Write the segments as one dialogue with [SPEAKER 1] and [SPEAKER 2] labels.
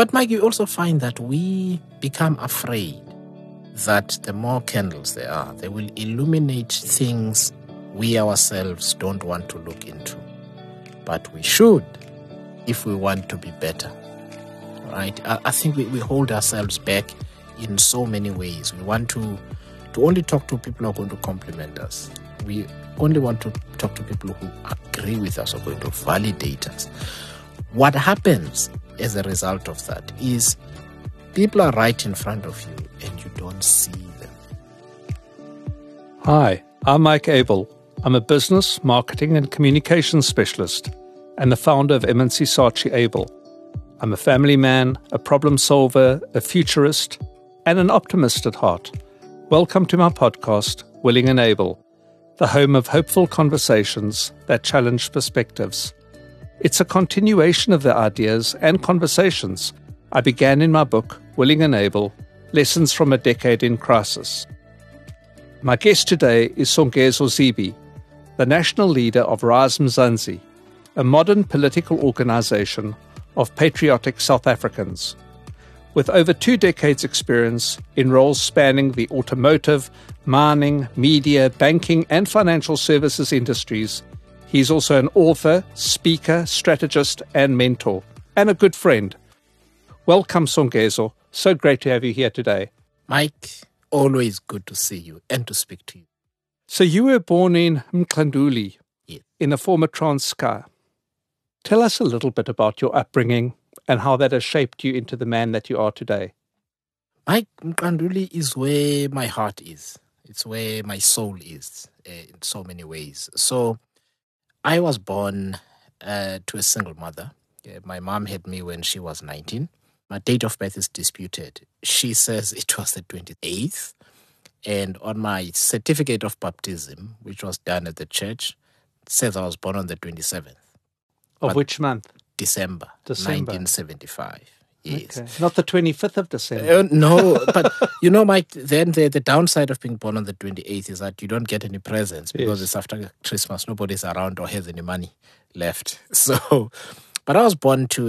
[SPEAKER 1] But Mike, you also find that we become afraid that the more candles there are, they will illuminate things we ourselves don't want to look into. But we should, if we want to be better. Right? I think we hold ourselves back in so many ways. We want to only talk to people who are going to compliment us. We only want to talk to people who agree with us or going to validate us. What happens as a result of that is people are right in front of you and you don't see them.
[SPEAKER 2] Hi, I'm Mike Abel. I'm a business, marketing and communications specialist and the founder of MNC Saatchi Abel. I'm a family man, a problem solver, a futurist, and an optimist at heart. Welcome to my podcast, Willing and Able, the home of hopeful conversations that challenge perspectives. It's a continuation of the ideas and conversations I began in my book, Willing and Able, Lessons from a Decade in Crisis. My guest today is Songezo Zibi, the national leader of Rise Mzansi, a modern political organization of patriotic South Africans. With over 2 decades' experience in roles spanning the automotive, mining, media, banking, and financial services industries, he's also an author, speaker, strategist, and mentor, and a good friend. Welcome, Songezo. So great to have you here today.
[SPEAKER 1] Mike, always good to see you and to speak to you.
[SPEAKER 2] So you were born in Mkhanduli,
[SPEAKER 1] Yes.
[SPEAKER 2] in the former Transkei. Tell us a little bit about your upbringing and how that has shaped you into the man that you are today.
[SPEAKER 1] Mike, Mkhanduli is where my heart is. It's where my soul is in so many ways. So I was born to a single mother. My mom had me when she was 19. My date of birth is disputed. She says it was the 28th. And on my certificate of baptism, which was done at the church, it says I was born on the 27th.
[SPEAKER 2] Of which month?
[SPEAKER 1] December. 1975. Yes.
[SPEAKER 2] Okay. Not the 25th of December.
[SPEAKER 1] No, but Mike, then the downside of being born on the 28th is that you don't get any presents because It's after Christmas. Nobody's around or has any money left. So, but I was born to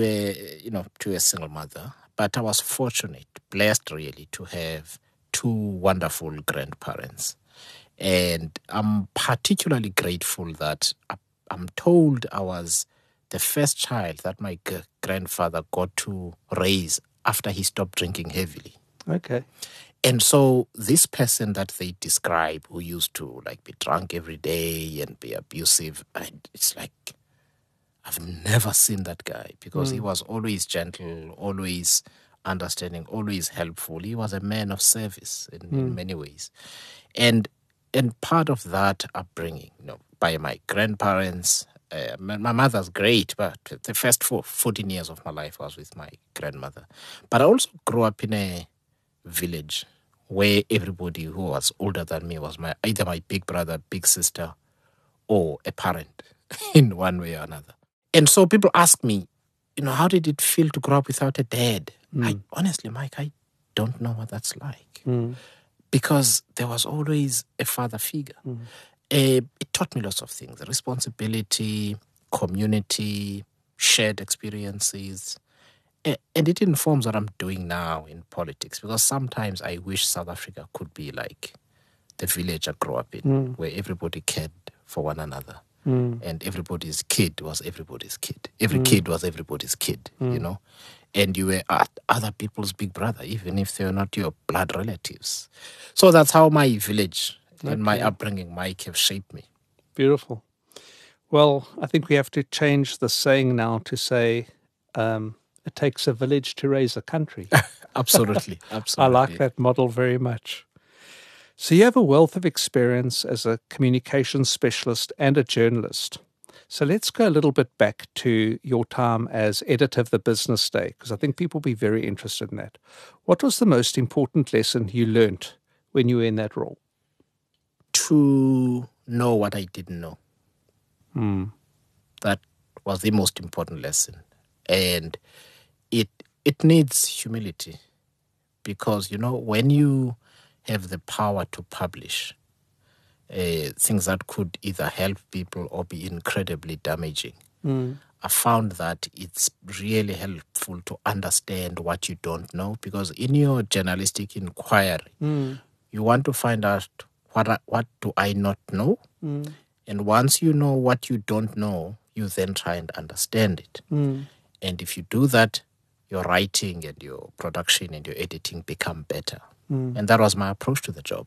[SPEAKER 1] a single mother. But I was fortunate, blessed really, to have 2 wonderful grandparents. And I'm particularly grateful that I'm told I was the first child that my grandfather got to raise after he stopped drinking heavily.
[SPEAKER 2] Okay.
[SPEAKER 1] And so this person that they describe who used to be drunk every day and be abusive, it's like I've never seen that guy because he was always gentle, always understanding, always helpful. He was a man of service in many ways. And part of that upbringing, by my grandparents, my mother's great, but the first 14 years of my life was with my grandmother. But I also grew up in a village where everybody who was older than me was either my big brother, big sister, or a parent in one way or another. And so people ask me, how did it feel to grow up without a dad? Honestly, Mike, I don't know what that's like. Because there was always a father figure. It taught me lots of things: responsibility, community, shared experiences. And it informs what I'm doing now in politics, because sometimes I wish South Africa could be like the village I grew up in, where everybody cared for one another. And everybody's kid was everybody's kid. Every kid was everybody's kid, And you were other people's big brother, even if they were not your blood relatives. So that's how my village and my upbringing, Mike, have shaped me.
[SPEAKER 2] Beautiful. Well, I think we have to change the saying now to say it takes a village to raise a country.
[SPEAKER 1] Absolutely.
[SPEAKER 2] I like that model very much. So you have a wealth of experience as a communications specialist and a journalist. So let's go a little bit back to your time as editor of the Business Day, because I think people will be very interested in that. What was the most important lesson you learnt when you were in that role?
[SPEAKER 1] To know what I didn't know. That was the most important lesson. And it needs humility, because, when you have the power to publish things that could either help people or be incredibly damaging, I found that it's really helpful to understand what you don't know, because in your journalistic inquiry, you want to find out what do I not know? And once you know what you don't know, you then try and understand it. And if you do that, your writing and your production and your editing become better. And that was my approach to the job.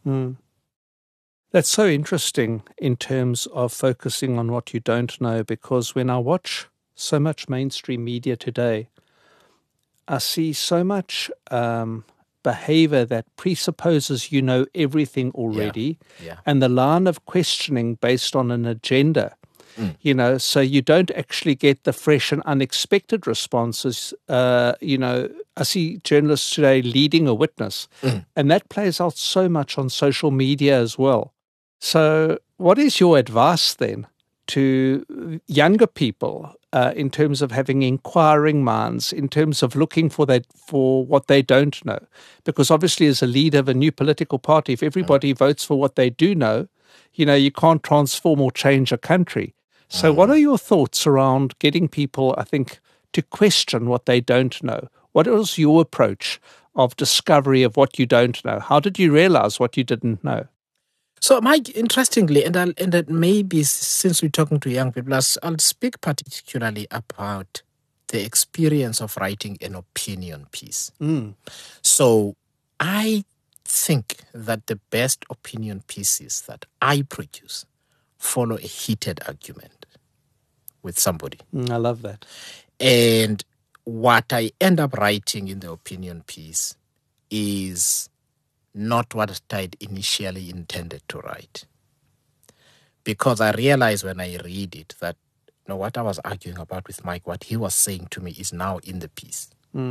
[SPEAKER 2] That's so interesting in terms of focusing on what you don't know, because when I watch so much mainstream media today, I see so much behavior that presupposes you know everything already, and the line of questioning based on an agenda. So you don't actually get the fresh and unexpected responses. I see journalists today leading a witness, and that plays out so much on social media as well. So what is your advice then to younger people in terms of having inquiring minds, in terms of looking for what they don't know? Because obviously as a leader of a new political party, if everybody votes for what they do know, you can't transform or change a country. So what are your thoughts around getting people, I think, to question what they don't know? What was your approach of discovery of what you don't know? How did you realize what you didn't know?
[SPEAKER 1] So, Mike, interestingly, and that maybe since we're talking to young people, I'll speak particularly about the experience of writing an opinion piece. So I think that the best opinion pieces that I produce follow a heated argument with somebody.
[SPEAKER 2] I love that.
[SPEAKER 1] And what I end up writing in the opinion piece is not what I'd initially intended to write. Because I realize when I read it that what I was arguing about with Mike, what he was saying to me is now in the piece.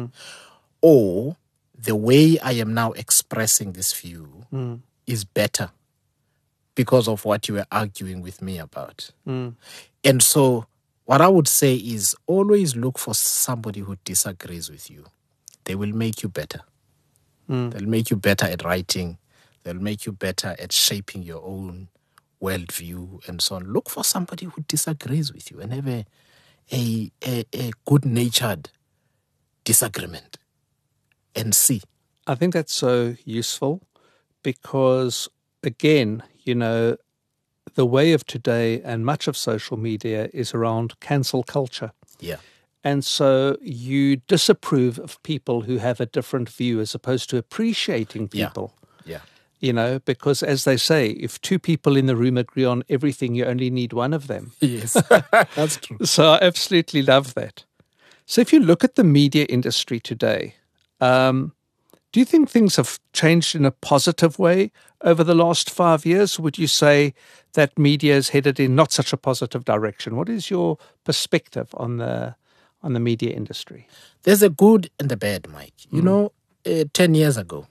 [SPEAKER 1] Or the way I am now expressing this view is better because of what you were arguing with me about. And so what I would say is always look for somebody who disagrees with you. They will make you better. They'll make you better at writing. They'll make you better at shaping your own worldview and so on. Look for somebody who disagrees with you and have a good-natured disagreement and see.
[SPEAKER 2] I think that's so useful because, again, the way of today and much of social media is around cancel culture.
[SPEAKER 1] Yeah.
[SPEAKER 2] And so you disapprove of people who have a different view as opposed to appreciating people.
[SPEAKER 1] Yeah.
[SPEAKER 2] Because as they say, if two people in the room agree on everything, you only need one of them.
[SPEAKER 1] Yes, that's true.
[SPEAKER 2] So I absolutely love that. So if you look at the media industry today, do you think things have changed in a positive way over the last 5 years? Would you say that media is headed in not such a positive direction? What is your perspective on the media industry?
[SPEAKER 1] There's a good and a bad, Mike. 10 years ago,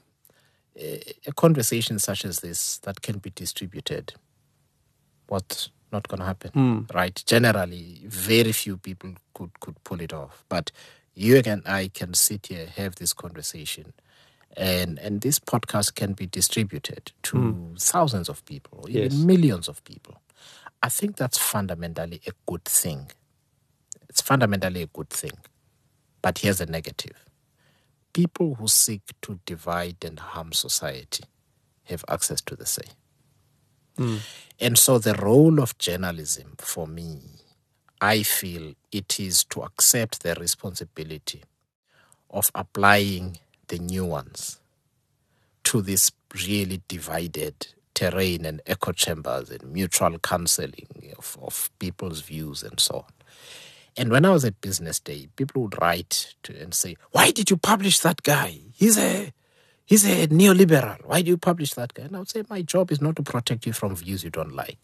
[SPEAKER 1] a conversation such as this that can be distributed, what's not going to happen, right? Generally, very few people could pull it off. But you and I can sit here, have this conversation, and this podcast can be distributed to thousands of people, even millions of people. I think that's fundamentally a good thing. It's fundamentally a good thing. But here's a negative. People who seek to divide and harm society have access to the same. And so the role of journalism for me, I feel it is to accept the responsibility of applying the nuance to this really divided terrain and echo chambers and mutual counseling of people's views and so on. And when I was at Business Day, people would write and say, "Why did you publish that guy? He's a neoliberal. Why do you publish that guy?" And I would say, my job is not to protect you from views you don't like.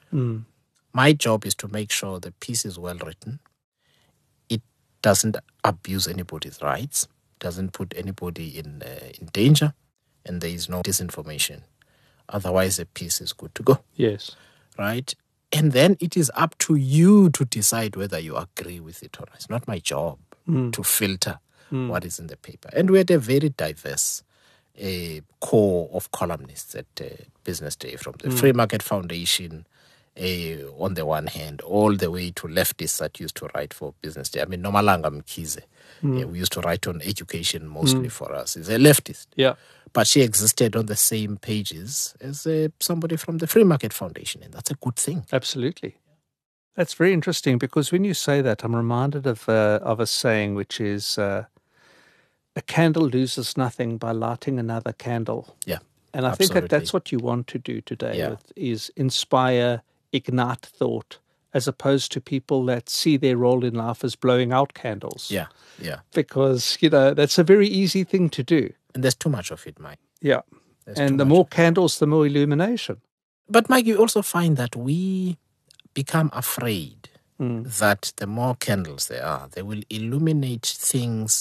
[SPEAKER 1] My job is to make sure the piece is well written. It doesn't abuse anybody's rights, doesn't put anybody in danger, and there is no disinformation. Otherwise, the piece is good to go.
[SPEAKER 2] Yes.
[SPEAKER 1] Right? And then it is up to you to decide whether you agree with it or not. It's not my job to filter what is in the paper. And we had a very diverse core of columnists at Business Day, from the Free Market Foundation on the one hand, all the way to leftists that used to write for Business Day. I mean, Nomalanga Mkhize, we used to write on education mostly for us. Is a leftist.
[SPEAKER 2] Yeah.
[SPEAKER 1] But she existed on the same pages as somebody from the Free Market Foundation, and that's a good thing.
[SPEAKER 2] Absolutely. That's very interesting, because when you say that, I'm reminded of a saying, which is a candle loses nothing by lighting another candle.
[SPEAKER 1] Yeah.
[SPEAKER 2] And I think that's what you want to do today, is inspire, ignite thought, as opposed to people that see their role in life as blowing out candles.
[SPEAKER 1] Yeah, yeah.
[SPEAKER 2] Because, that's a very easy thing to do.
[SPEAKER 1] And there's too much of it, Mike.
[SPEAKER 2] Yeah. And the more candles, the more illumination.
[SPEAKER 1] But, Mike, you also find that we become afraid that the more candles there are, they will illuminate things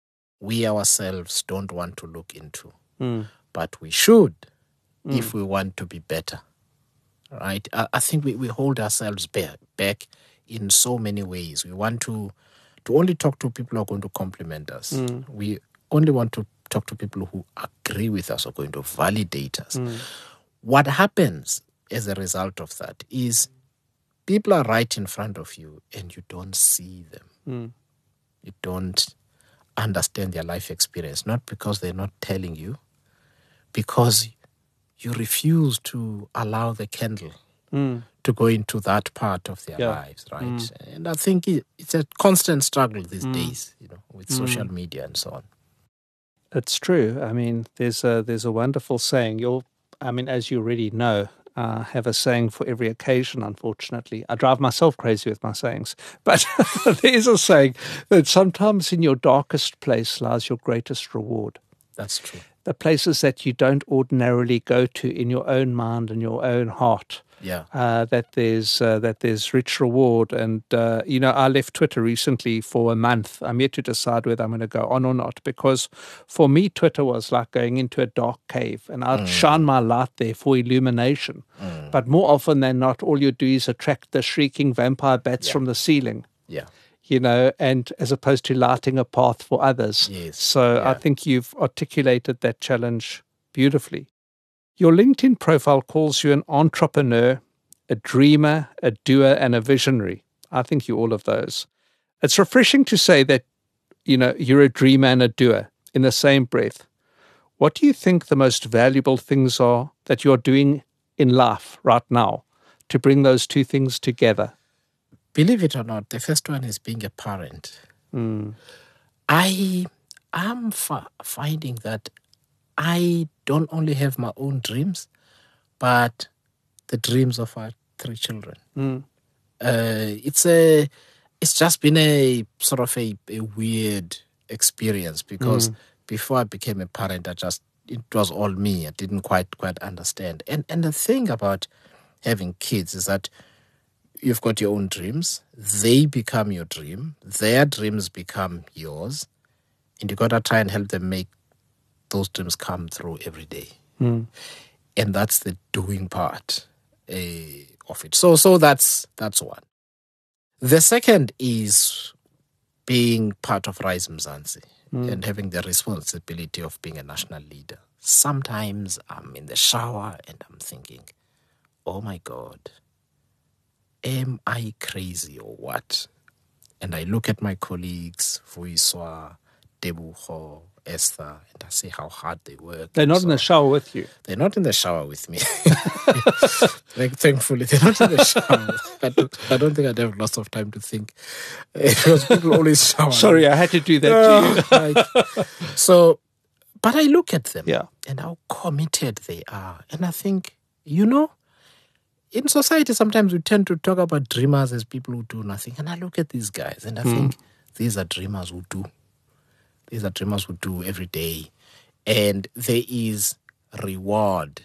[SPEAKER 1] we ourselves don't want to look into. But we should, if we want to be better. Right? I think we hold ourselves back in so many ways. We want to only talk to people who are going to compliment us. We only want to talk to people who agree with us or going to validate us. What happens as a result of that is people are right in front of you and you don't see them. You don't understand their life experience, not because they're not telling you, because you refuse to allow the candle to go into that part of their lives, right? And I think it's a constant struggle these days, with social media and so on.
[SPEAKER 2] It's true. I mean, there's a wonderful saying. As you already know, have a saying for every occasion, unfortunately. I drive myself crazy with my sayings. But there's a saying that sometimes in your darkest place lies your greatest reward.
[SPEAKER 1] That's true.
[SPEAKER 2] The places that you don't ordinarily go to in your own mind and your own heart.
[SPEAKER 1] Yeah.
[SPEAKER 2] That there's rich reward. And, I left Twitter recently for a month. I'm yet to decide whether I'm going to go on or not, because for me, Twitter was like going into a dark cave, and I'd shine my light there for illumination. But more often than not, all you do is attract the shrieking vampire bats from the ceiling.
[SPEAKER 1] Yeah.
[SPEAKER 2] And as opposed to lighting a path for others.
[SPEAKER 1] Yes.
[SPEAKER 2] So I think you've articulated that challenge beautifully. Your LinkedIn profile calls you an entrepreneur, a dreamer, a doer, and a visionary. I think you're all of those. It's refreshing to say that, you're a dreamer and a doer in the same breath. What do you think the most valuable things are that you're doing in life right now to bring those two things together?
[SPEAKER 1] Believe it or not, the first one is being a parent. I am finding that I don't only have my own dreams, but the dreams of our 3 children. It's just been a sort of a weird experience, because before I became a parent, it was all me. I didn't quite understand. And the thing about having kids is that you've got your own dreams. They become your dream. Their dreams become yours. And you got to try and help them make those dreams come through every day. And that's the doing part of it. So that's one. The second is being part of Rise Mzansi and having the responsibility of being a national leader. Sometimes I'm in the shower and I'm thinking, oh my God, am I crazy or what? And I look at my colleagues, Vuiswa, Debucho, Esther, and I see how hard they work.
[SPEAKER 2] They're not in the shower with you.
[SPEAKER 1] They're not in the shower with me. Thankfully, they're not in the shower. I don't think I'd have lots of time to think, because people always shower.
[SPEAKER 2] Sorry, I had to do that to
[SPEAKER 1] you. But I look at them
[SPEAKER 2] and
[SPEAKER 1] how committed they are. And I think, in society, sometimes we tend to talk about dreamers as people who do nothing. And I look at these guys and I think these are dreamers who do. These are dreamers who do every day. And there is reward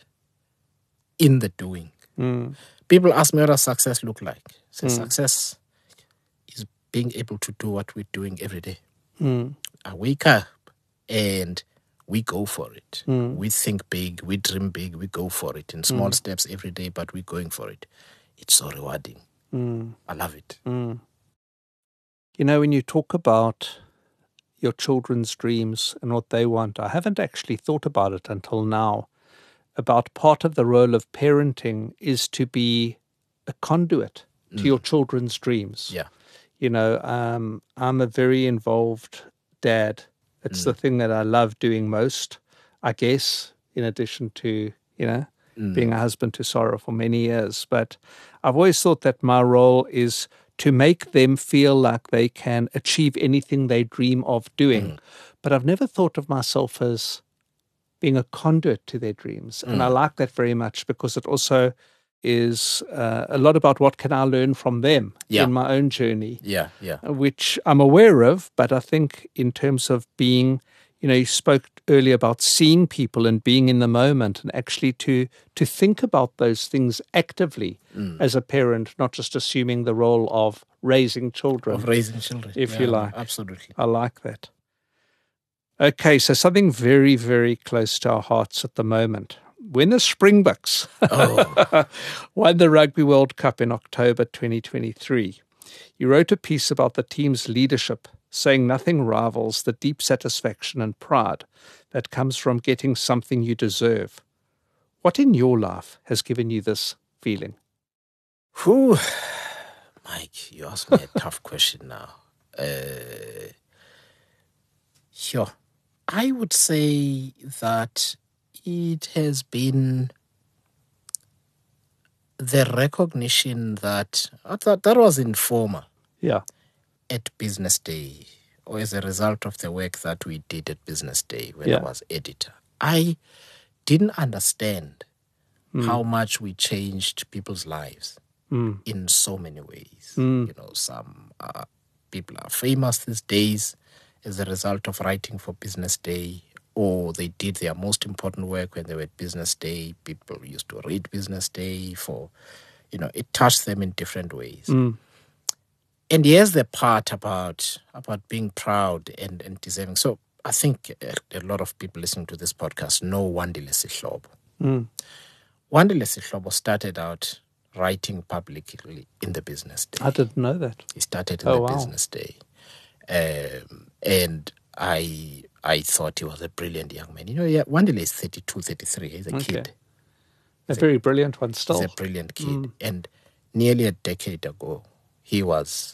[SPEAKER 1] in the doing. People ask me, what does success look like? So success is being able to do what we're doing every day. I wake up and we go for it. We think big, we dream big, we go for it in small steps every day, but we're going for it. It's so rewarding. I love it.
[SPEAKER 2] When you talk about your children's dreams and what they want, I haven't actually thought about it until now, about part of the role of parenting is to be a conduit to your children's dreams.
[SPEAKER 1] Yeah.
[SPEAKER 2] You know, I'm a very involved dad. It's the thing that I love doing most, I guess, in addition to, being a husband to Sarah for many years. But I've always thought that my role is to make them feel like they can achieve anything they dream of doing. But I've never thought of myself as being a conduit to their dreams. And I like that very much because it also is a lot about what can I learn from them in my own journey, which I'm aware of. But I think in terms of being, you spoke earlier about seeing people and being in the moment and actually to think about those things actively as a parent, not just assuming the role of raising children. If you like.
[SPEAKER 1] Absolutely.
[SPEAKER 2] I like that. Okay, so something very, very close to our hearts at the moment. When the Springboks won the Rugby World Cup in October 2023, you wrote a piece about the team's leadership, saying nothing rivals the deep satisfaction and pride that comes from getting something you deserve. What in your life has given you this feeling?
[SPEAKER 1] Whew. Mike, you asked me a tough question now. Sure. I would say that it has been the recognition that was informal.
[SPEAKER 2] Yeah.
[SPEAKER 1] At Business Day, or as a result of the work that we did at Business Day when I was editor. I didn't understand how much we changed people's lives in so many ways. Some people are famous these days as a result of writing for Business Day, or they did their most important work when they were at Business Day. People used to read Business Day it touched them in different ways. And here's the part about being proud and deserving. So I think a lot of people listening to this podcast know Wandile Sihlobo. Wandile Sihlobo started out writing publicly in the Business Day.
[SPEAKER 2] I didn't know that.
[SPEAKER 1] He started in the Business Day. And I thought he was a brilliant young man. Wandile is 32, 33. He's a kid.
[SPEAKER 2] A very brilliant one still.
[SPEAKER 1] He's a brilliant kid. And nearly a decade ago, he was,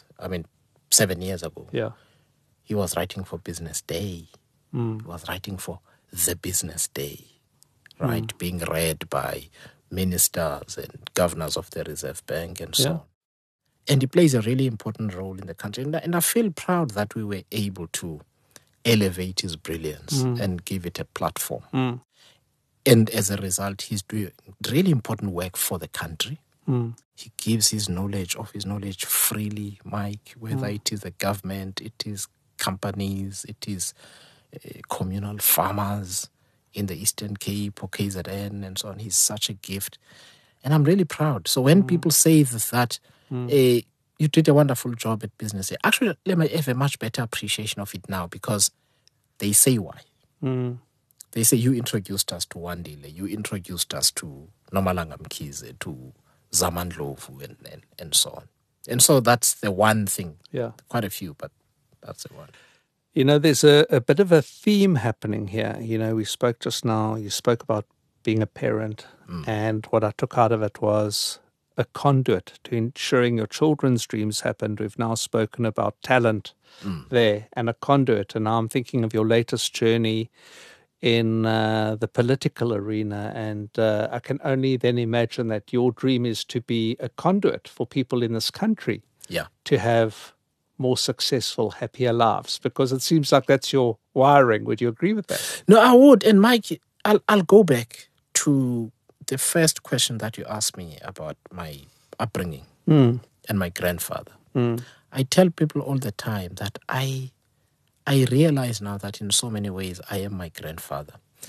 [SPEAKER 1] 7 years ago, he was writing for Business Day. He was writing for the Business Day, right? Being read by ministers and governors of the Reserve Bank and so on. And he plays a really important role in the country. And I feel proud that we were able to elevate his brilliance and give it a platform. And as a result, he's doing really important work for the country. He gives his knowledge freely, Mike, whether it is the government, it is companies, it is communal farmers in the Eastern Cape or KZN and so on. He's such a gift. And I'm really proud. So when people say that you did a wonderful job at Business Day, actually, let me have a much better appreciation of it now because they say why. They say you introduced us to Wandile, you introduced us to Nomalanga Mkhize, to Zaman Ndlovu and so on. And so that's the one thing.
[SPEAKER 2] Yeah.
[SPEAKER 1] Quite a few, but that's the one.
[SPEAKER 2] There's a bit of a theme happening here. We spoke just now, you spoke about being a parent, and what I took out of it was a conduit to ensuring your children's dreams happened. We've now spoken about talent there and a conduit, and now I'm thinking of your latest journey in the political arena, and I can only then imagine that your dream is to be a conduit for people in this country to have more successful, happier lives, because it seems like that's your wiring. Would you agree with that?
[SPEAKER 1] No, I would. And Mike, I'll go back to the first question that you asked me about my upbringing and my grandfather. I tell people all the time that I realize now that in so many ways I am my grandfather.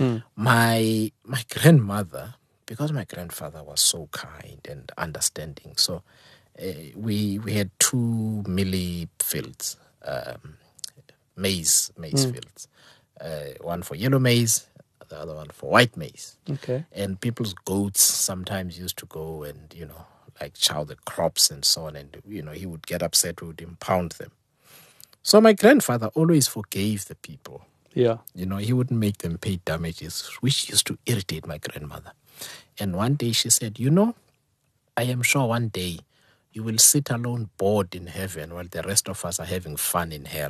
[SPEAKER 1] My grandmother, because my grandfather was so kind and understanding, so we had 2 milli fields, maize fields, one for yellow maize, the other one for white maize.
[SPEAKER 2] Okay.
[SPEAKER 1] And people's goats sometimes used to go and chow the crops and so on, and he would get upset, we would impound them. So my grandfather always forgave the people.
[SPEAKER 2] Yeah.
[SPEAKER 1] He wouldn't make them pay damages, which used to irritate my grandmother. And one day she said, I am sure one day you will sit alone bored in heaven while the rest of us are having fun in hell.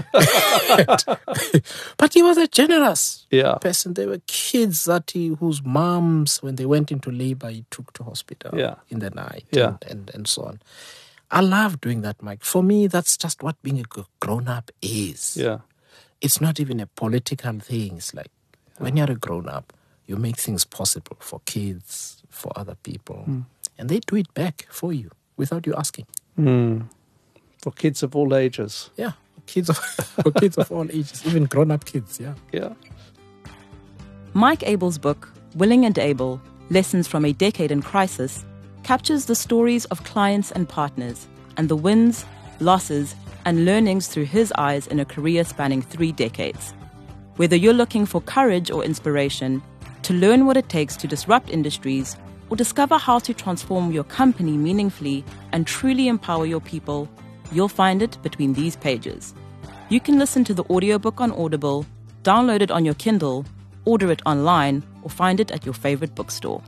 [SPEAKER 1] But he was a generous person. There were kids whose moms, when they went into labor, he took to hospital in the night and so on. I love doing that, Mike. For me, that's just what being a grown-up is.
[SPEAKER 2] Yeah.
[SPEAKER 1] It's not even a political thing. It's like when you're a grown-up, you make things possible for kids, for other people. And they do it back for you without you asking.
[SPEAKER 2] For kids of all ages.
[SPEAKER 1] Yeah. For kids of all ages, even grown-up kids,
[SPEAKER 2] Yeah.
[SPEAKER 3] Mike Abel's book, Willing and Able, Lessons from a Decade in Crisis, captures the stories of clients and partners and the wins, losses, and learnings through his eyes in a career spanning 3 decades. Whether you're looking for courage or inspiration, to learn what it takes to disrupt industries, or discover how to transform your company meaningfully and truly empower your people, you'll find it between these pages. You can listen to the audiobook on Audible, download it on your Kindle, order it online, or find it at your favorite bookstore.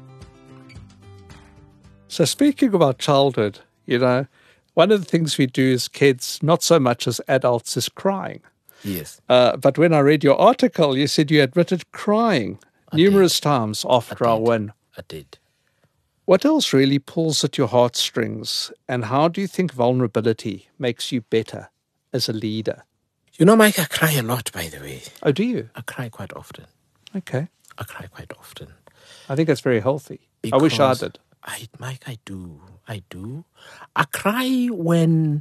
[SPEAKER 2] So speaking about childhood, one of the things we do as kids, not so much as adults, is crying.
[SPEAKER 1] Yes.
[SPEAKER 2] But when I read your article, you said you admitted crying numerous times after our win.
[SPEAKER 1] I did.
[SPEAKER 2] What else really pulls at your heartstrings, and how do you think vulnerability makes you better as a leader?
[SPEAKER 1] Mike, I cry a lot, by the way.
[SPEAKER 2] Oh, do you?
[SPEAKER 1] I cry quite often.
[SPEAKER 2] Okay.
[SPEAKER 1] I cry quite often.
[SPEAKER 2] I think that's very healthy. I wish I did.
[SPEAKER 1] Mike, I do. I cry when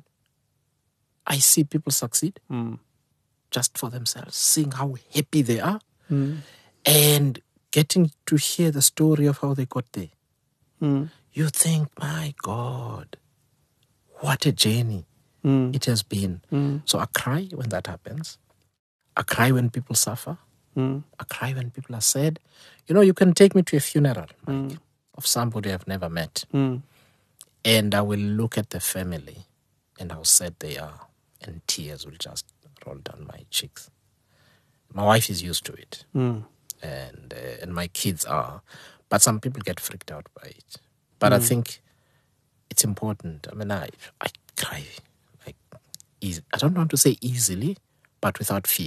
[SPEAKER 1] I see people succeed just for themselves, seeing how happy they are and getting to hear the story of how they got there. You think, my God, what a journey it has been. So I cry when that happens. I cry when people suffer. I cry when people are sad. You can take me to a funeral, Mike, of somebody I've never met. And I will look at the family and how sad they are. And tears will just roll down my cheeks. My wife is used to it. And my kids are. But some people get freaked out by it. But I think it's important. I mean, I cry. I don't want to say easily, but without fear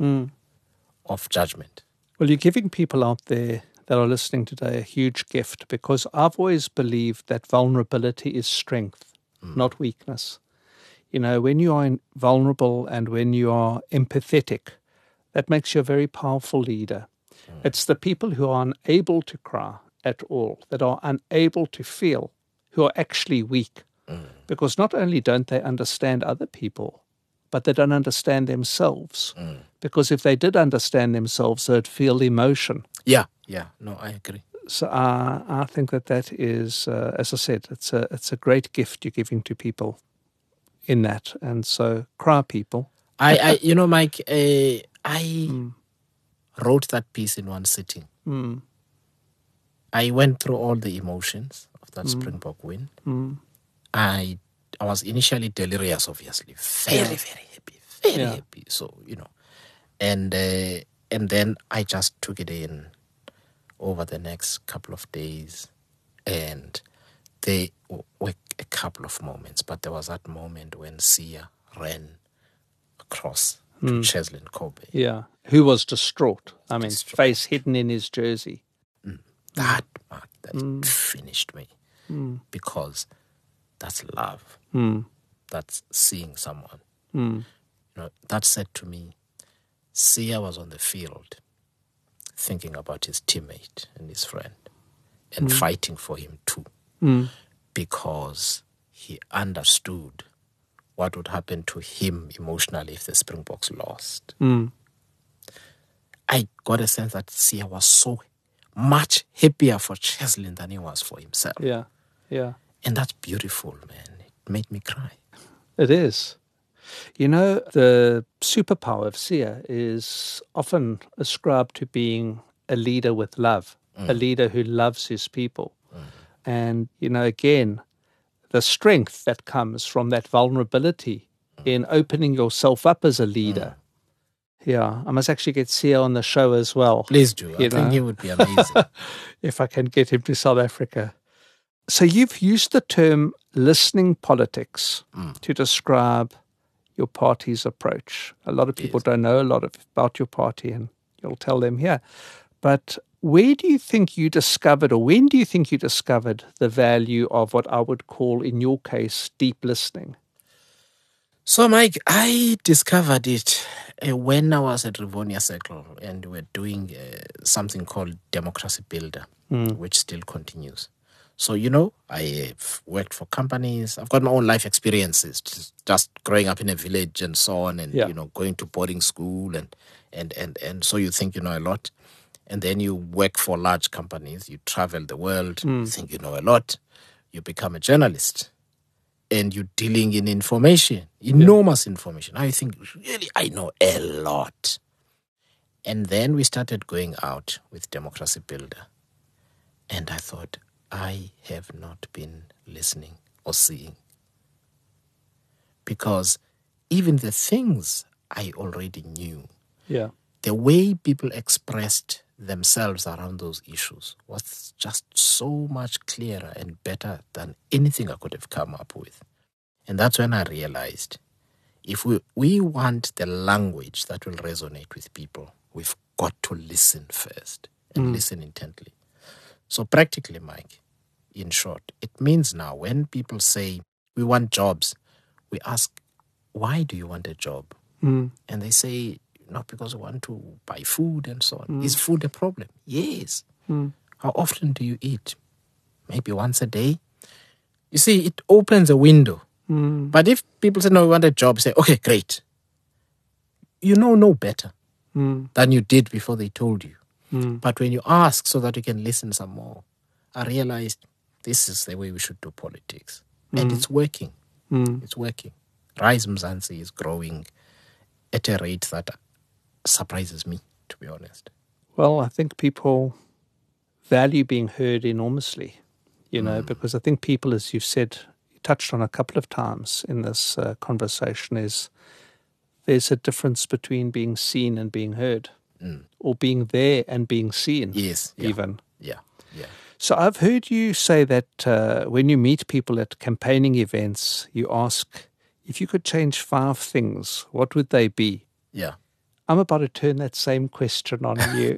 [SPEAKER 1] of judgment.
[SPEAKER 2] Well, you're giving people out there that are listening today a huge gift, because I've always believed that vulnerability is strength, not weakness. When you are vulnerable and when you are empathetic, that makes you a very powerful leader. It's the people who are unable to cry at all, that are unable to feel, who are actually weak. Because not only don't they understand other people, but they don't understand themselves. Because if they did understand themselves, they'd feel emotion.
[SPEAKER 1] Yeah. No, I agree.
[SPEAKER 2] So I think that is, as I said, it's a great gift you're giving to people in that. And so, cry people.
[SPEAKER 1] Mike, I wrote that piece in one sitting. I went through all the emotions of that Springbok win. I was initially delirious, obviously, very, very happy, very happy. So and then I just took it in over the next couple of days, and there were a couple of moments, but there was that moment when Sia ran across to Cheslin Kobe.
[SPEAKER 2] Yeah, who was distraught. I mean, face hidden in his jersey.
[SPEAKER 1] That finished me because that's love. That's seeing someone. That said to me, Sia was on the field thinking about his teammate and his friend and fighting for him too, because he understood what would happen to him emotionally if the Springboks lost. I got a sense that Sia was so much happier for Cheslin than he was for himself.
[SPEAKER 2] Yeah.
[SPEAKER 1] And that's beautiful, man. It made me cry.
[SPEAKER 2] It is. The superpower of Sia is often ascribed to being a leader with love, a leader who loves his people. And, again, the strength that comes from that vulnerability in opening yourself up as a leader. Yeah, I must actually get Sia on the show as well.
[SPEAKER 1] Please do. I think he would be amazing.
[SPEAKER 2] If I can get him to South Africa. So you've used the term listening politics to describe your party's approach. A lot of people don't know a lot about your party, and you'll tell them here. But where do you think you discovered, or when do you think you discovered the value of what I would call, in your case, deep listening?
[SPEAKER 1] So, Mike, I discovered it when I was at Rivonia Circle, and we're doing something called Democracy Builder, which still continues. So, I've worked for companies. I've got my own life experiences, just growing up in a village and so on, and, going to boarding school. And so you think you know a lot. And then you work for large companies. You travel the world. You think you know a lot. You become a journalist. And you're dealing in information, enormous information. I think, really, I know a lot. And then we started going out with Democracy Builder. And I thought, I have not been listening or seeing. Because even the things I already knew, the way people expressed themselves around those issues was just so much clearer and better than anything I could have come up with. And that's when I realized, if we want the language that will resonate with people, we've got to listen first and listen intently. So practically, Mike, in short, it means now when people say, we want jobs, we ask, why do you want a job? And they say, not because we want to buy food and so on. Is food a problem? Yes. How often do you eat? Maybe once a day. You see, it opens a window. But if people say, no, we want a job, say, okay, great. You know no better than you did before they told you. But when you ask so that you can listen some more, I realized this is the way we should do politics. And it's working. It's working. Rise Mzansi is growing at a rate that surprises me, to be honest.
[SPEAKER 2] Well, I think people value being heard enormously, because I think people, as you've said, you touched on a couple of times in this conversation, is there's a difference between being seen and being heard, or being there and being seen.
[SPEAKER 1] Yes.
[SPEAKER 2] Even.
[SPEAKER 1] Yeah.
[SPEAKER 2] So I've heard you say that when you meet people at campaigning events, you ask, if you could change 5 things, what would they be?
[SPEAKER 1] Yeah.
[SPEAKER 2] I'm about to turn that same question on you.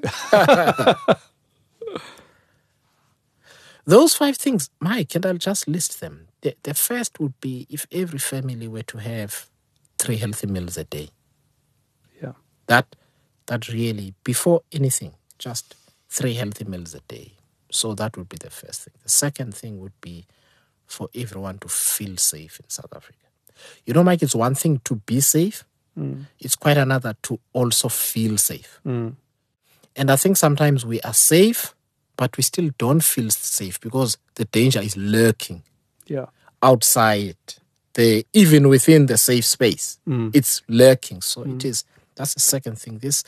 [SPEAKER 1] Those 5 things, Mike, and I'll just list them. The first would be if every family were to have 3 healthy meals a day.
[SPEAKER 2] Yeah.
[SPEAKER 1] That really, before anything, just 3 healthy meals a day. So that would be the first thing. The second thing would be for everyone to feel safe in South Africa. Mike, it's one thing to be safe. It's quite another to also feel safe. And I think sometimes we are safe, but we still don't feel safe because the danger is lurking outside, even within the safe space. It's lurking. So that's the second thing. This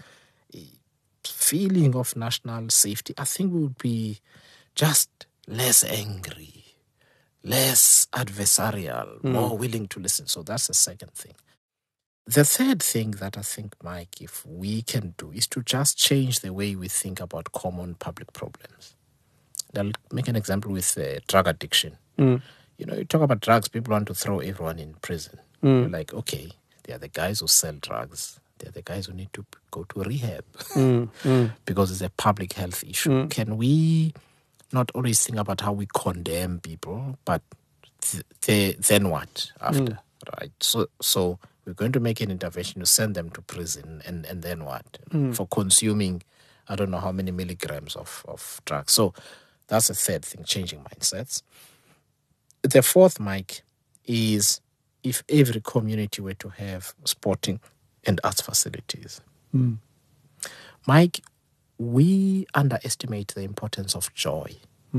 [SPEAKER 1] feeling of national safety, I think we would be just less angry, less adversarial, more willing to listen. So that's the second thing. The third thing that I think, Mike, if we can do is to just change the way we think about common public problems. I'll make an example with drug addiction. You talk about drugs, people want to throw everyone in prison. You're like, okay, they are the guys who sell drugs. They're the guys who need to go to rehab because it's a public health issue. Can we not always think about how we condemn people, but then what after, right? So we're going to make an intervention to send them to prison, and then what? For consuming, I don't know how many milligrams of drugs. So that's the third thing, changing mindsets. The fourth, Mike, is if every community were to have sporting and arts facilities. Mike, we underestimate the importance of joy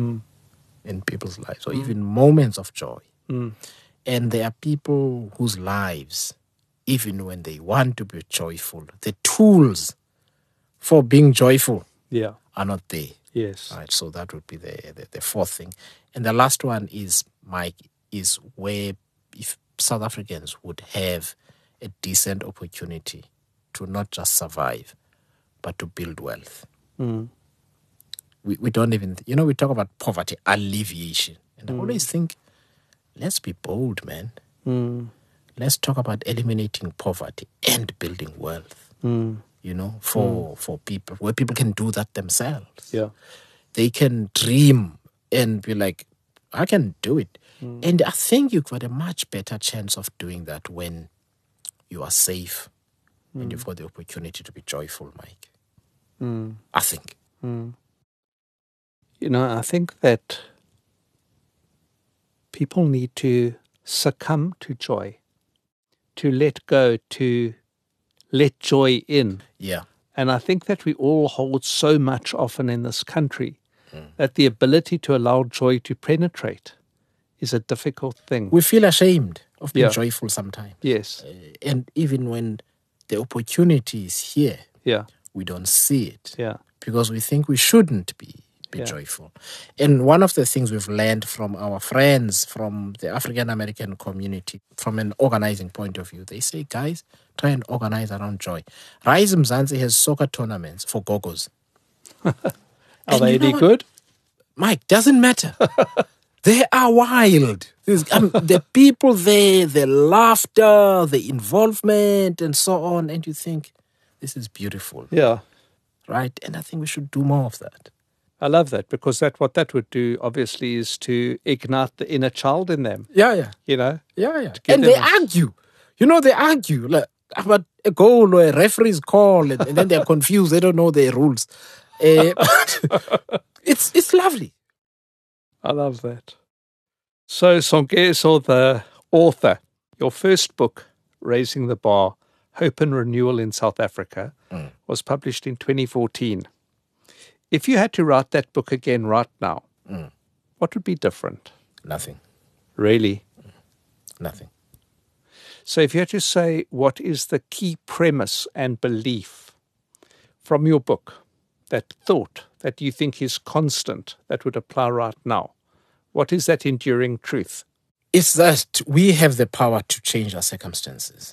[SPEAKER 1] in people's lives, or even moments of joy. And there are people whose lives, even when they want to be joyful, the tools for being joyful are not there.
[SPEAKER 2] Yes.
[SPEAKER 1] Right. So that would be the fourth thing. And the last one is, Mike, is where if South Africans would have a decent opportunity to not just survive, but to build wealth. We don't even, we talk about poverty alleviation. And I always think, let's be bold, man.
[SPEAKER 2] Mm.
[SPEAKER 1] Let's talk about eliminating poverty and building wealth, for people, where people can do that themselves.
[SPEAKER 2] Yeah.
[SPEAKER 1] They can dream and be like, I can do it. And I think you've got a much better chance of doing that when you are safe and you've got the opportunity to be joyful, Mike. I think.
[SPEAKER 2] I think that people need to succumb to joy, to let go, to let joy in.
[SPEAKER 1] Yeah.
[SPEAKER 2] And I think that we all hold so much often in this country that the ability to allow joy to penetrate is a difficult thing.
[SPEAKER 1] We feel ashamed of being joyful sometimes.
[SPEAKER 2] Yes.
[SPEAKER 1] And even when the opportunity is here,
[SPEAKER 2] Yeah.
[SPEAKER 1] we don't see it.
[SPEAKER 2] Yeah.
[SPEAKER 1] Because we think we shouldn't be joyful. And one of the things we've learned from our friends from the African American community, from an organizing point of view, they say, guys, try and organize around joy. Rise Mzansi has soccer tournaments for gogos.
[SPEAKER 2] Are they any good?
[SPEAKER 1] Mike, doesn't matter. They are wild. The people there, the laughter, the involvement, and so on. And you think, this is beautiful.
[SPEAKER 2] Yeah.
[SPEAKER 1] Right? And I think we should do more of that.
[SPEAKER 2] I love that, because what that would do, obviously, is to ignite the inner child in them.
[SPEAKER 1] Yeah.
[SPEAKER 2] Yeah.
[SPEAKER 1] And they argue. They argue like, about a goal or a referee's call, and then they're confused. They don't know their rules. It's lovely.
[SPEAKER 2] I love that. So, Songezo, the author, your first book, Raising the Bar, Hope and Renewal in South Africa, was published in 2014. If you had to write that book again right now, what would be different?
[SPEAKER 1] Nothing.
[SPEAKER 2] Really?
[SPEAKER 1] Nothing.
[SPEAKER 2] So if you had to say what is the key premise and belief from your book, that thought that you think is constant, that would apply right now, what is that enduring truth?
[SPEAKER 1] It's that we have the power to change our circumstances.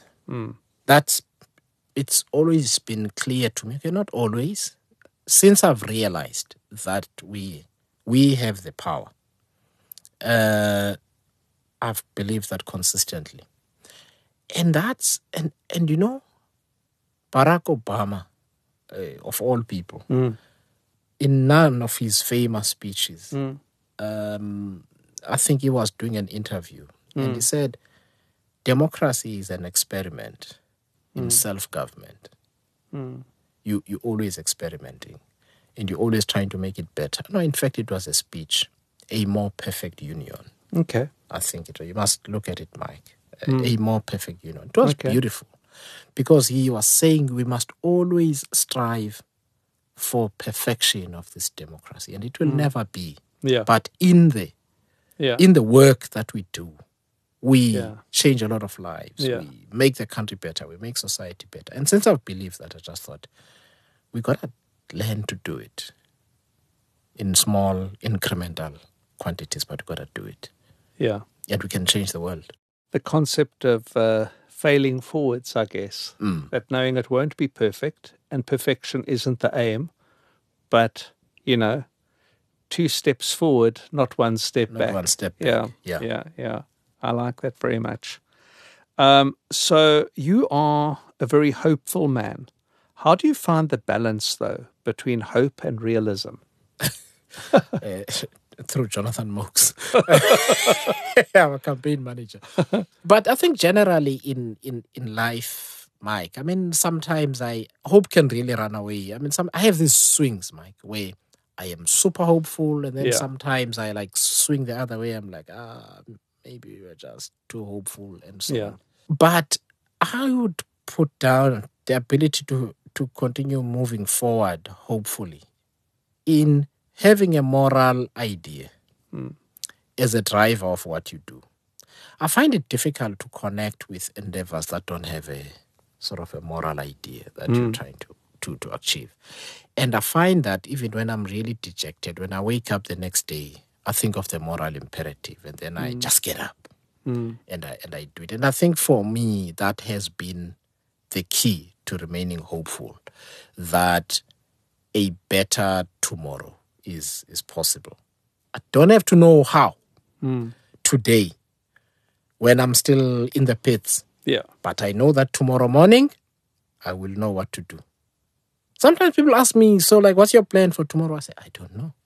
[SPEAKER 1] It's always been clear to me. Okay, not always. Since I've realized that we have the power, I've believed that consistently. And Barack Obama, of all people, in none of his famous speeches, I think he was doing an interview, and he said, democracy is an experiment in self-government. You're always experimenting, and you're always trying to make it better. No, in fact, it was a speech, a more perfect union.
[SPEAKER 2] Okay.
[SPEAKER 1] I think you must look at it, Mike. A more perfect union. It was beautiful, because he was saying we must always strive for perfection of this democracy, and it will never be.
[SPEAKER 2] Yeah.
[SPEAKER 1] But in the work that we do, we change a lot of lives.
[SPEAKER 2] Yeah.
[SPEAKER 1] We make the country better. We make society better. And since I've believed that, I just thought, we got to learn to do it in small, incremental quantities, but we got to do it.
[SPEAKER 2] Yeah.
[SPEAKER 1] And we can change the world.
[SPEAKER 2] The concept of failing forwards, I guess, that knowing it won't be perfect, and perfection isn't the aim, but, 2 steps forward, not 1 step back.
[SPEAKER 1] Not 1 step back.
[SPEAKER 2] Yeah. I like that very much. So you are a very hopeful man. How do you find the balance, though, between hope and realism?
[SPEAKER 1] Through Jonathan Mokes. I'm a campaign manager. But I think generally in life, Mike, sometimes hope can really run away. I have these swings, Mike, where I am super hopeful, and then sometimes I swing the other way. I'm like, maybe we're just too hopeful and so on. But I would put down the ability to continue moving forward, hopefully, in having a moral idea as a driver of what you do. I find it difficult to connect with endeavors that don't have a sort of a moral idea that you're trying to achieve. And I find that even when I'm really dejected, when I wake up the next day, I think of the moral imperative, and then I just get up and I do it. And I think for me, that has been the key to remaining hopeful, that a better tomorrow is possible. I don't have to know how, today when I'm still in the pits.
[SPEAKER 2] Yeah.
[SPEAKER 1] But I know that tomorrow morning, I will know what to do. Sometimes people ask me, so like, what's your plan for tomorrow? I say, I don't know.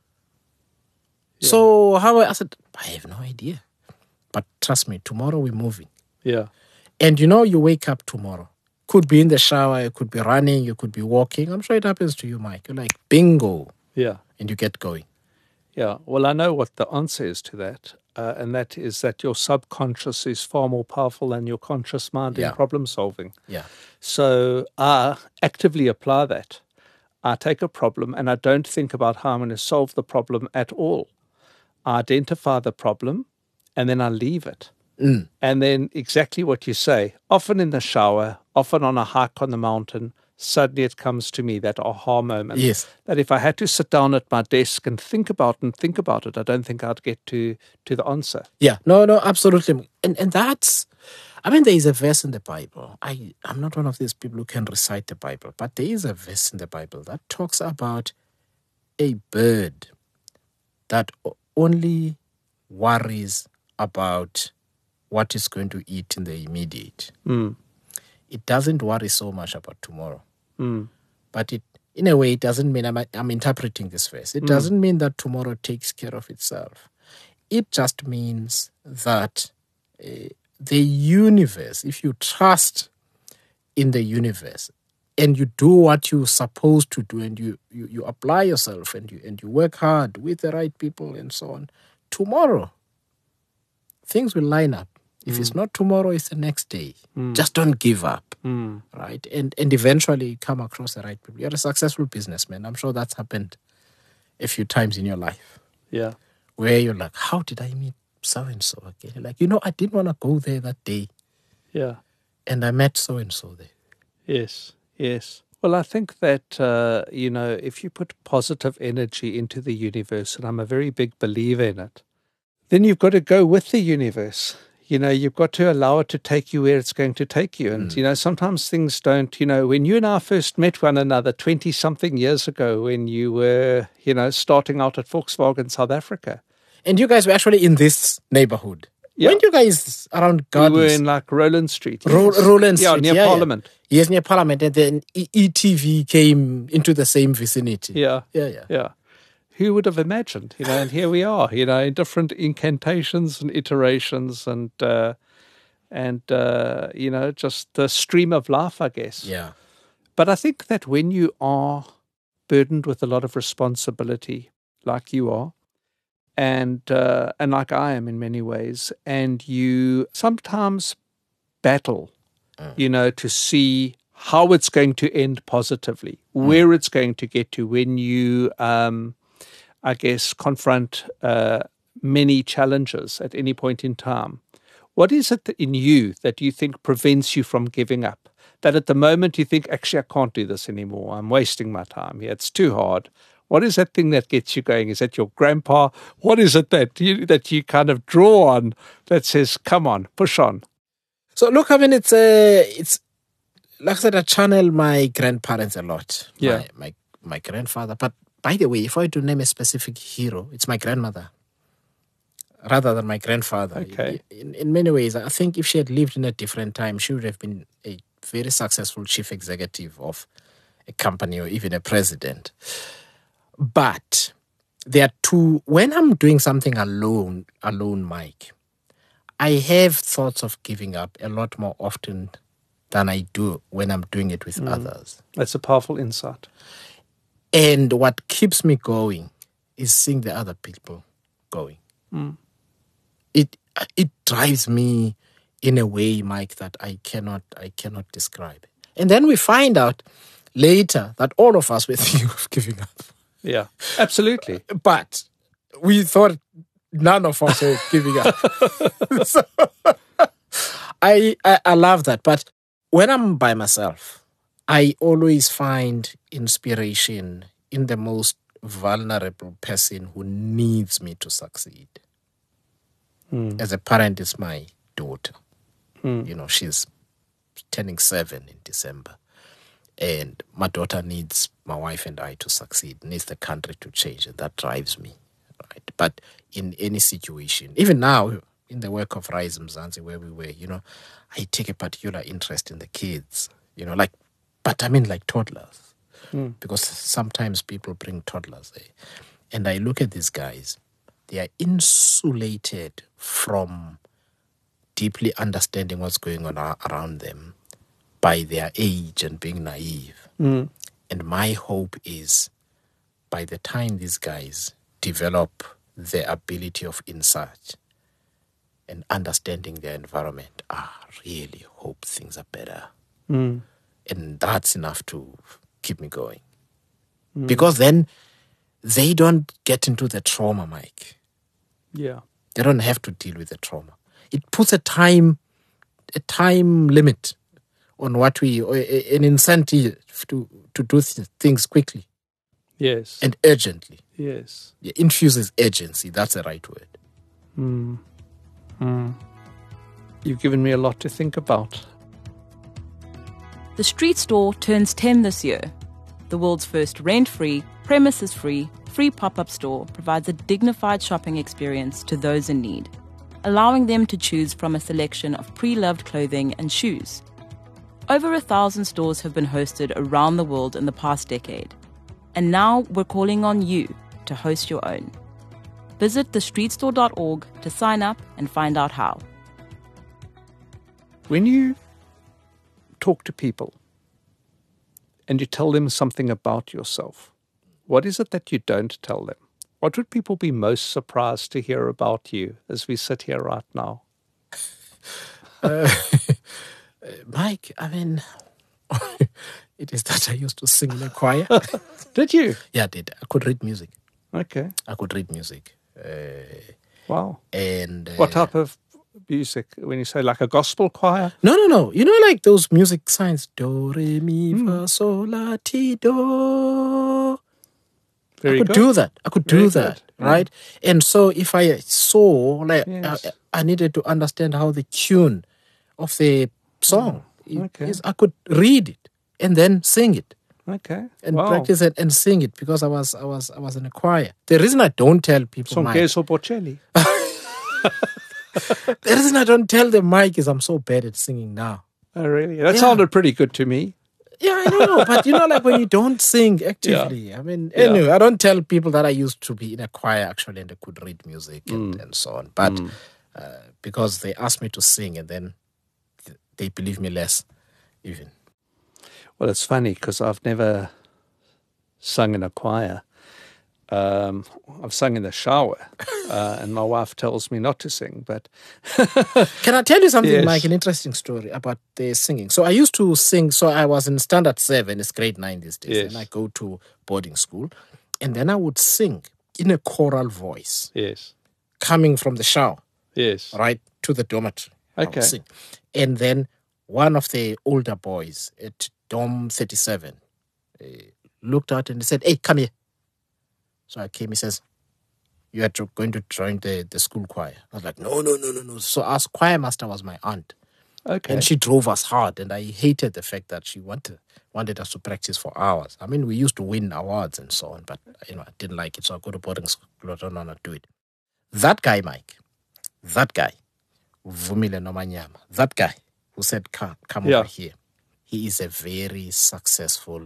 [SPEAKER 2] Yeah.
[SPEAKER 1] So I said, I have no idea. But trust me, tomorrow we're moving.
[SPEAKER 2] Yeah.
[SPEAKER 1] And you wake up tomorrow. Could be in the shower, you could be running, you could be walking. I'm sure it happens to you, Mike. You're like, bingo.
[SPEAKER 2] Yeah.
[SPEAKER 1] And you get going.
[SPEAKER 2] Yeah. Well, I know what the answer is to that. And that is that your subconscious is far more powerful than your conscious mind in problem solving.
[SPEAKER 1] Yeah.
[SPEAKER 2] So I actively apply that. I take a problem and I don't think about how I'm going to solve the problem at all. I identify the problem and then I leave it. And then exactly what you say, often in the shower, often on a hike on the mountain, suddenly it comes to me, that aha moment.
[SPEAKER 1] Yes.
[SPEAKER 2] That if I had to sit down at my desk and think about it, I don't think I'd get to the answer.
[SPEAKER 1] Yeah. No, absolutely. And that's, there is a verse in the Bible. I'm not one of these people who can recite the Bible, but there is a verse in the Bible that talks about a bird that only worries about what it's going to eat in the immediate. It doesn't worry so much about tomorrow. But in a way, it doesn't mean, I'm interpreting this verse, it doesn't mean that tomorrow takes care of itself. It just means that the universe, if you trust in the universe and you do what you're supposed to do and you apply yourself and you work hard with the right people and so on, tomorrow things will line up. If it's not tomorrow, it's the next day. Just don't give up, right? And eventually you come across the right people. You're a successful businessman. I'm sure that's happened a few times in your life.
[SPEAKER 2] Yeah.
[SPEAKER 1] Where you're like, how did I meet so-and-so again? You're like, I didn't want to go there that day.
[SPEAKER 2] Yeah.
[SPEAKER 1] And I met so-and-so there.
[SPEAKER 2] Yes. Well, I think that, if you put positive energy into the universe, and I'm a very big believer in it, then you've got to go with the universe. You've got to allow it to take you where it's going to take you. And, sometimes things don't, when you and I first met one another 20-something years ago when you were, starting out at Volkswagen South Africa.
[SPEAKER 1] And you guys were actually in this neighborhood.
[SPEAKER 2] Yeah.
[SPEAKER 1] Weren't you guys around Gardens?
[SPEAKER 2] We were in like Roland Street.
[SPEAKER 1] Yes. Roland Street.
[SPEAKER 2] Yeah, near Parliament.
[SPEAKER 1] Yeah. Yes, near Parliament. And then ETV came into the same vicinity.
[SPEAKER 2] Yeah. Who would have imagined, and here we are, in different incantations and iterations and just the stream of life, I guess.
[SPEAKER 1] Yeah.
[SPEAKER 2] But I think that when you are burdened with a lot of responsibility, like you are, and like I am in many ways, and you sometimes battle, to see how it's going to end positively, where it's going to get to when you confront many challenges at any point in time. What is it in you that you think prevents you from giving up? That at the moment you think, actually, I can't do this anymore. I'm wasting my time here. It's too hard. What is that thing that gets you going? Is that your grandpa? What is it that you kind of draw on that says, come on, push on?
[SPEAKER 1] So look, it's like I said, I channel my grandparents a lot.
[SPEAKER 2] Yeah.
[SPEAKER 1] My grandfather. But by the way, if I had to name a specific hero, it's my grandmother rather than my grandfather.
[SPEAKER 2] Okay.
[SPEAKER 1] In many ways, I think if she had lived in a different time, she would have been a very successful chief executive of a company or even a president. But there are two. When I'm doing something alone, Mike, I have thoughts of giving up a lot more often than I do when I'm doing it with others.
[SPEAKER 2] That's a powerful insight.
[SPEAKER 1] And what keeps me going is seeing the other people going. It drives me in a way, Mike, that I cannot describe. And then we find out later that all of us were thinking of giving up.
[SPEAKER 2] Yeah, absolutely.
[SPEAKER 1] But we thought none of us were giving up. So I love that. But when I'm by myself, I always find inspiration in the most vulnerable person who needs me to succeed. As a parent, it's my daughter. She's turning 7 in December. And my daughter needs my wife and I to succeed, needs the country to change. And that drives me. right? But in any situation, even now, in the work of Rise Mzansi, where we were, I take a particular interest in the kids, like toddlers. Because sometimes people bring toddlers there. And I look at these guys, they are insulated from deeply understanding what's going on around them by their age and being naive. And my hope is by the time these guys develop the ability of insight and understanding their environment, I really hope things are better. And that's enough to keep me going. Because then they don't get into the trauma, Mike.
[SPEAKER 2] Yeah.
[SPEAKER 1] They don't have to deal with the trauma. It puts a time limit on an incentive to do things quickly.
[SPEAKER 2] Yes.
[SPEAKER 1] And urgently.
[SPEAKER 2] Yes.
[SPEAKER 1] It infuses urgency. That's the right word.
[SPEAKER 2] You've given me a lot to think about.
[SPEAKER 3] The Street Store turns 10 this year. The world's first rent-free, premises-free, free pop-up store provides a dignified shopping experience to those in need, allowing them to choose from a selection of pre-loved clothing and shoes. Over 1,000 stores have been hosted around the world in the past decade. And now we're calling on you to host your own. Visit thestreetstore.org to sign up and find out how.
[SPEAKER 2] When you talk to people and you tell them something about yourself, what is it that you don't tell them? What would people be most surprised to hear about you as we sit here right now?
[SPEAKER 1] Mike, it is that I used to sing in a choir.
[SPEAKER 2] Did you?
[SPEAKER 1] Yeah, I did. I could read music.
[SPEAKER 2] Okay.
[SPEAKER 1] I could read music.
[SPEAKER 2] Wow.
[SPEAKER 1] And
[SPEAKER 2] what type of music? When you say like a gospel choir?
[SPEAKER 1] No. Like those music signs. Do, re, mi, fa, sol, la, ti, do.
[SPEAKER 2] Very
[SPEAKER 1] I could
[SPEAKER 2] good.
[SPEAKER 1] do that. I could do
[SPEAKER 2] Very
[SPEAKER 1] that,
[SPEAKER 2] good.
[SPEAKER 1] right? And so if I saw,
[SPEAKER 2] Yes.
[SPEAKER 1] I needed to understand how the tune of the song
[SPEAKER 2] Okay.
[SPEAKER 1] is, I could read it and then sing it.
[SPEAKER 2] Okay.
[SPEAKER 1] And
[SPEAKER 2] Wow.
[SPEAKER 1] practice it and sing it because I was in a choir. The reason I don't tell people
[SPEAKER 2] Some
[SPEAKER 1] Mike,
[SPEAKER 2] Geso Bocelli.
[SPEAKER 1] the reason I don't tell them Mike is I'm so bad at singing now.
[SPEAKER 2] Oh, really? That
[SPEAKER 1] Yeah.
[SPEAKER 2] sounded pretty good to me.
[SPEAKER 1] Yeah, I know, but like when you don't sing actively, anyway, I don't tell people that I used to be in a choir actually and I could read music and so on. But because they ask me to sing and then they believe me less even.
[SPEAKER 2] Well, it's funny because I've never sung in a choir. I've sung in the shower, and my wife tells me not to sing. But
[SPEAKER 1] Can I tell you something,
[SPEAKER 2] Yes.
[SPEAKER 1] Mike? An interesting story about the singing. So I used to sing. So I was in standard 7, it's grade 9 these days,
[SPEAKER 2] Yes.
[SPEAKER 1] and I go to boarding school, and then I would sing in a choral voice,
[SPEAKER 2] yes,
[SPEAKER 1] coming from the shower,
[SPEAKER 2] yes,
[SPEAKER 1] right to the dormitory. I would
[SPEAKER 2] Okay.
[SPEAKER 1] sing. And then one of the older boys at Dom 37 looked out and he said, "Hey, come here." So I came, he says, "You are going to join the school choir." I was like, no. So our choir master was my aunt.
[SPEAKER 2] okay.
[SPEAKER 1] And she drove us hard. And I hated the fact that she wanted us to practice for hours. I mean, we used to win awards and so on, but, I didn't like it. So I go to boarding school. I don't want to do it. That guy, Mike, Vumile Nomanyama, that guy who said, come
[SPEAKER 2] Yeah.
[SPEAKER 1] over here, he is a very successful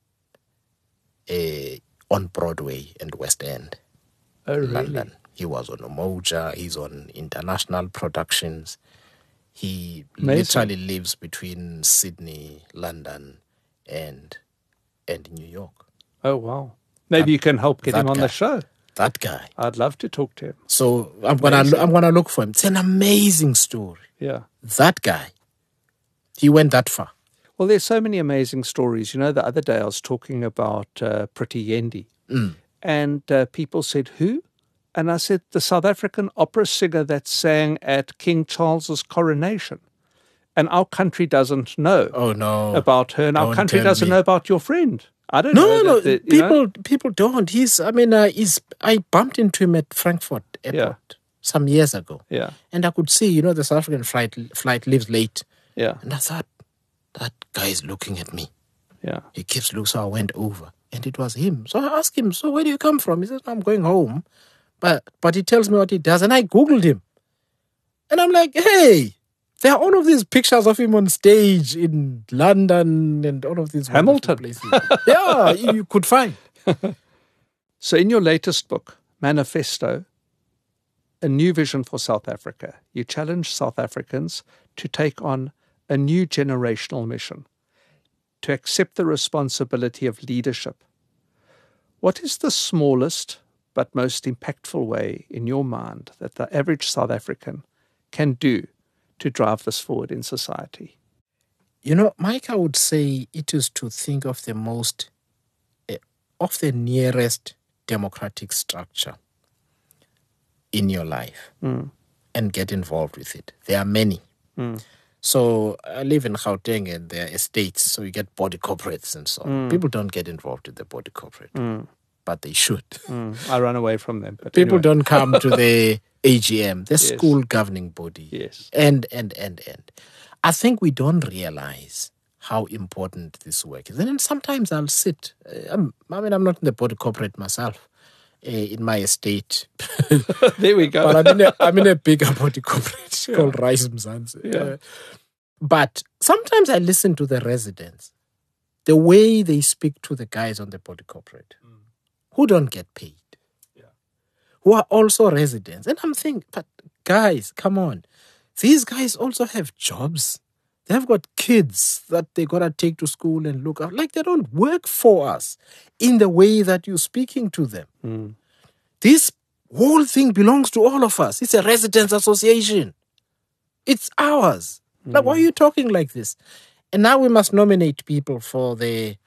[SPEAKER 1] on Broadway and West End,
[SPEAKER 2] Oh, really?
[SPEAKER 1] London. He was on Umoja. He's on international productions. He
[SPEAKER 2] Amazing.
[SPEAKER 1] literally lives between Sydney, London, and New York.
[SPEAKER 2] Oh, wow. Maybe you can help get
[SPEAKER 1] that
[SPEAKER 2] him on
[SPEAKER 1] guy.
[SPEAKER 2] the show.
[SPEAKER 1] That guy.
[SPEAKER 2] I'd love to talk to him.
[SPEAKER 1] So I'm gonna look for him. It's an amazing story.
[SPEAKER 2] Yeah.
[SPEAKER 1] That guy. He went that far.
[SPEAKER 2] Well, there's so many amazing stories. You know, the other day I was talking about Pretty Yendi, and people said, "Who?" And I said, "The South African opera singer that sang at King Charles's coronation." And our country doesn't know
[SPEAKER 1] Oh no.
[SPEAKER 2] about her, and our
[SPEAKER 1] Don't
[SPEAKER 2] country
[SPEAKER 1] tell
[SPEAKER 2] doesn't
[SPEAKER 1] me.
[SPEAKER 2] know about your friend. I don't know.
[SPEAKER 1] No.
[SPEAKER 2] that, you know?
[SPEAKER 1] People don't. I bumped into him at Frankfurt Airport some years ago.
[SPEAKER 2] Yeah,
[SPEAKER 1] And I could see, the South African flight leaves late.
[SPEAKER 2] yeah,
[SPEAKER 1] And I thought, that guy is looking at me.
[SPEAKER 2] yeah.
[SPEAKER 1] He keeps looking, so I went over. And it was him. So I asked him, "So where do you come from?" He says, "I'm going home. But he tells me what he does, and I Googled him. And I'm like, hey, there are all of these pictures of him on stage in London and all of these
[SPEAKER 2] Hamilton
[SPEAKER 1] places. Yeah, you could find.
[SPEAKER 2] So in your latest book, Manifesto, A New Vision for South Africa, you challenge South Africans to take on a new generational mission, to accept the responsibility of leadership. What is the smallest but most impactful way, in your mind, that the average South African can do to drive this forward in society?
[SPEAKER 1] Mike, I would say it is to think of the nearest democratic structure in your life and get involved with it. There are many. So I live in Gauteng and there are estates, so you get body corporates and so on. People don't get involved with the body corporate, but they should.
[SPEAKER 2] I run away from them. But
[SPEAKER 1] People
[SPEAKER 2] anyway.
[SPEAKER 1] don't come to the AGM, the school governing body.
[SPEAKER 2] Yes.
[SPEAKER 1] And. I think we don't realize how important this work is. And then sometimes I'll sit. I'm not in the body corporate myself. In my estate.
[SPEAKER 2] There we go.
[SPEAKER 1] But I'm in a bigger body corporate called Rise Mzansi.
[SPEAKER 2] Yeah.
[SPEAKER 1] But sometimes I listen to the residents, the way they speak to the guys on the body corporate who don't get paid, who are also residents. And I'm thinking, but guys, come on. These guys also have jobs. They've got kids that they got to take to school and look after. Like, they don't work for us in the way that you're speaking to them. This whole thing belongs to all of us. It's a residents' association. It's ours. Like, why are you talking like this? And now we must nominate people for the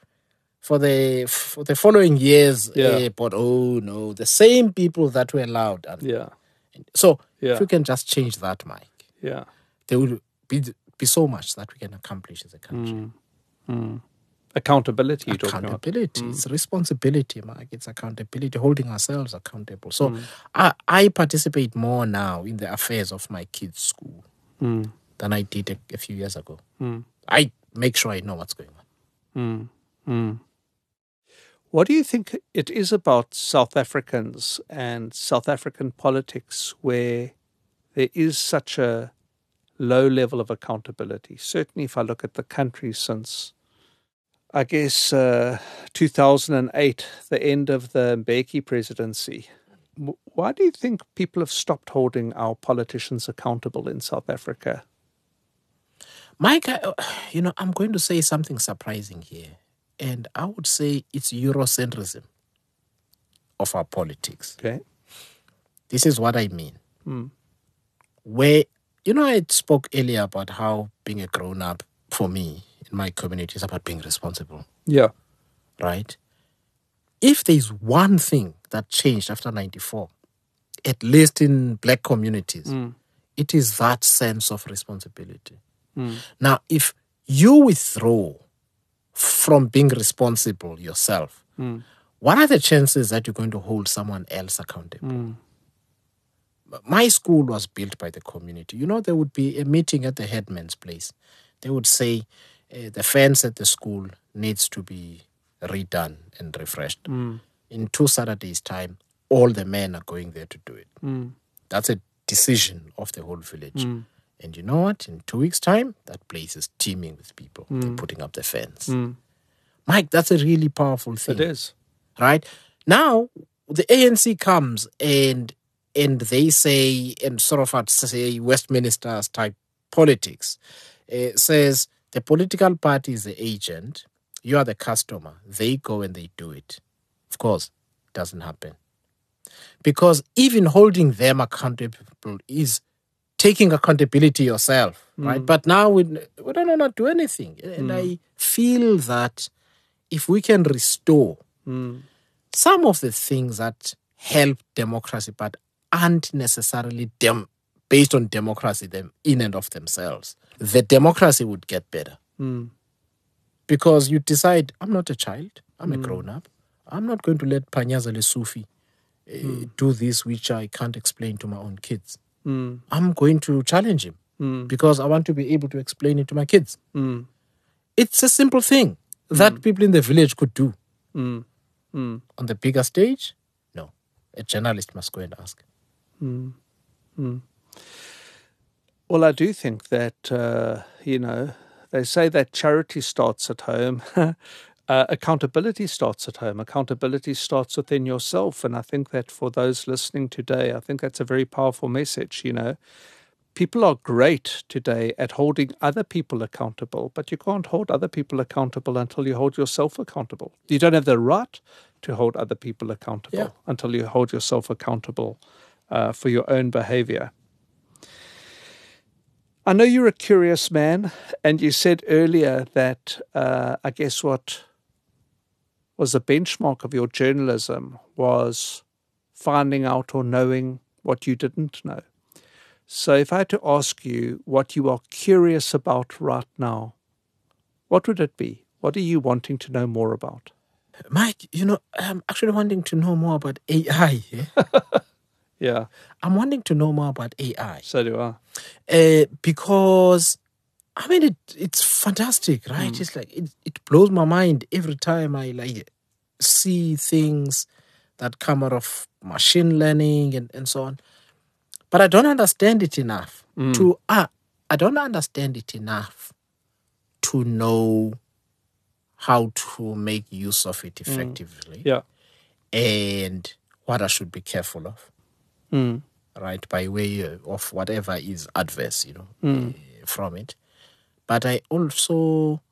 [SPEAKER 1] following years. But oh no, the same people that were allowed. So if we can just change that, Mike, there would be so much that we can accomplish as a country.
[SPEAKER 2] Accountability, you're talking about.
[SPEAKER 1] Accountability. It's responsibility, Mike. It's accountability, holding ourselves accountable. So I participate more now in the affairs of my kids' school than I did a few years ago. I make sure I know what's going on.
[SPEAKER 2] What do you think it is about South Africans and South African politics where there is such a low level of accountability? Certainly if I look at the country since, I guess, 2008, the end of the Mbeki presidency. Why do you think people have stopped holding our politicians accountable in South Africa?
[SPEAKER 1] Mike, I'm going to say something surprising here. And I would say it's Eurocentrism of our politics.
[SPEAKER 2] Okay.
[SPEAKER 1] This is what I mean. Where, I spoke earlier about how being a grown-up, for me, in my community, is about being responsible.
[SPEAKER 2] Yeah.
[SPEAKER 1] Right? If there's one thing that changed after 94, at least in black communities, it is that sense of responsibility. Now, if you withdraw from being responsible yourself, what are the chances that you're going to hold someone else accountable? My school was built by the community. There would be a meeting at the headman's place. They would say the fence at the school needs to be redone and refreshed. In 2 Saturdays' time, all the men are going there to do it. That's a decision of the whole village. And you know what? In 2 weeks' time, that place is teeming with people. They're putting up the fence. Mike, that's a really powerful thing.
[SPEAKER 2] It is.
[SPEAKER 1] Right? Now, the ANC comes and they say, and sort of say Westminster's type politics, says the political party is the agent, you are the customer. They go and they do it. Of course, it doesn't happen. Because even holding them accountable is taking accountability yourself, right? But now we don't want to do anything. And I feel that if we can restore some of the things that help democracy but aren't necessarily based on democracy them in and of themselves, the democracy would get better. Because you decide, I'm not a child, I'm a grown-up. I'm not going to let Panyaza Lesufi do this which I can't explain to my own kids. I'm going to challenge him because I want to be able to explain it to my kids. It's a simple thing that people in the village could do. On the bigger stage, no. a journalist must go and ask.
[SPEAKER 2] Well, I do think that, they say that charity starts at home. Accountability starts at home. Accountability starts within yourself. And I think that for those listening today, I think that's a very powerful message. People are great today at holding other people accountable, but you can't hold other people accountable until you hold yourself accountable. You don't have the right to hold other people accountable until you hold yourself accountable for your own behavior. I know you're a curious man, and you said earlier that I guess what was the benchmark of your journalism was finding out or knowing what you didn't know. So if I had to ask you what you are curious about right now, what would it be? What are you wanting to know more about?
[SPEAKER 1] Mike, I'm actually wanting to know more about AI.
[SPEAKER 2] Yeah.
[SPEAKER 1] I'm wanting to know more about AI.
[SPEAKER 2] So do I.
[SPEAKER 1] Because, it's fantastic, right? It's like, it blows my mind every time I see things that come out of machine learning and so on. But I don't understand it enough I don't understand it enough to know how to make use of it effectively.
[SPEAKER 2] Yeah.
[SPEAKER 1] And what I should be careful of. Right, by way of whatever is adverse, from it. But I also,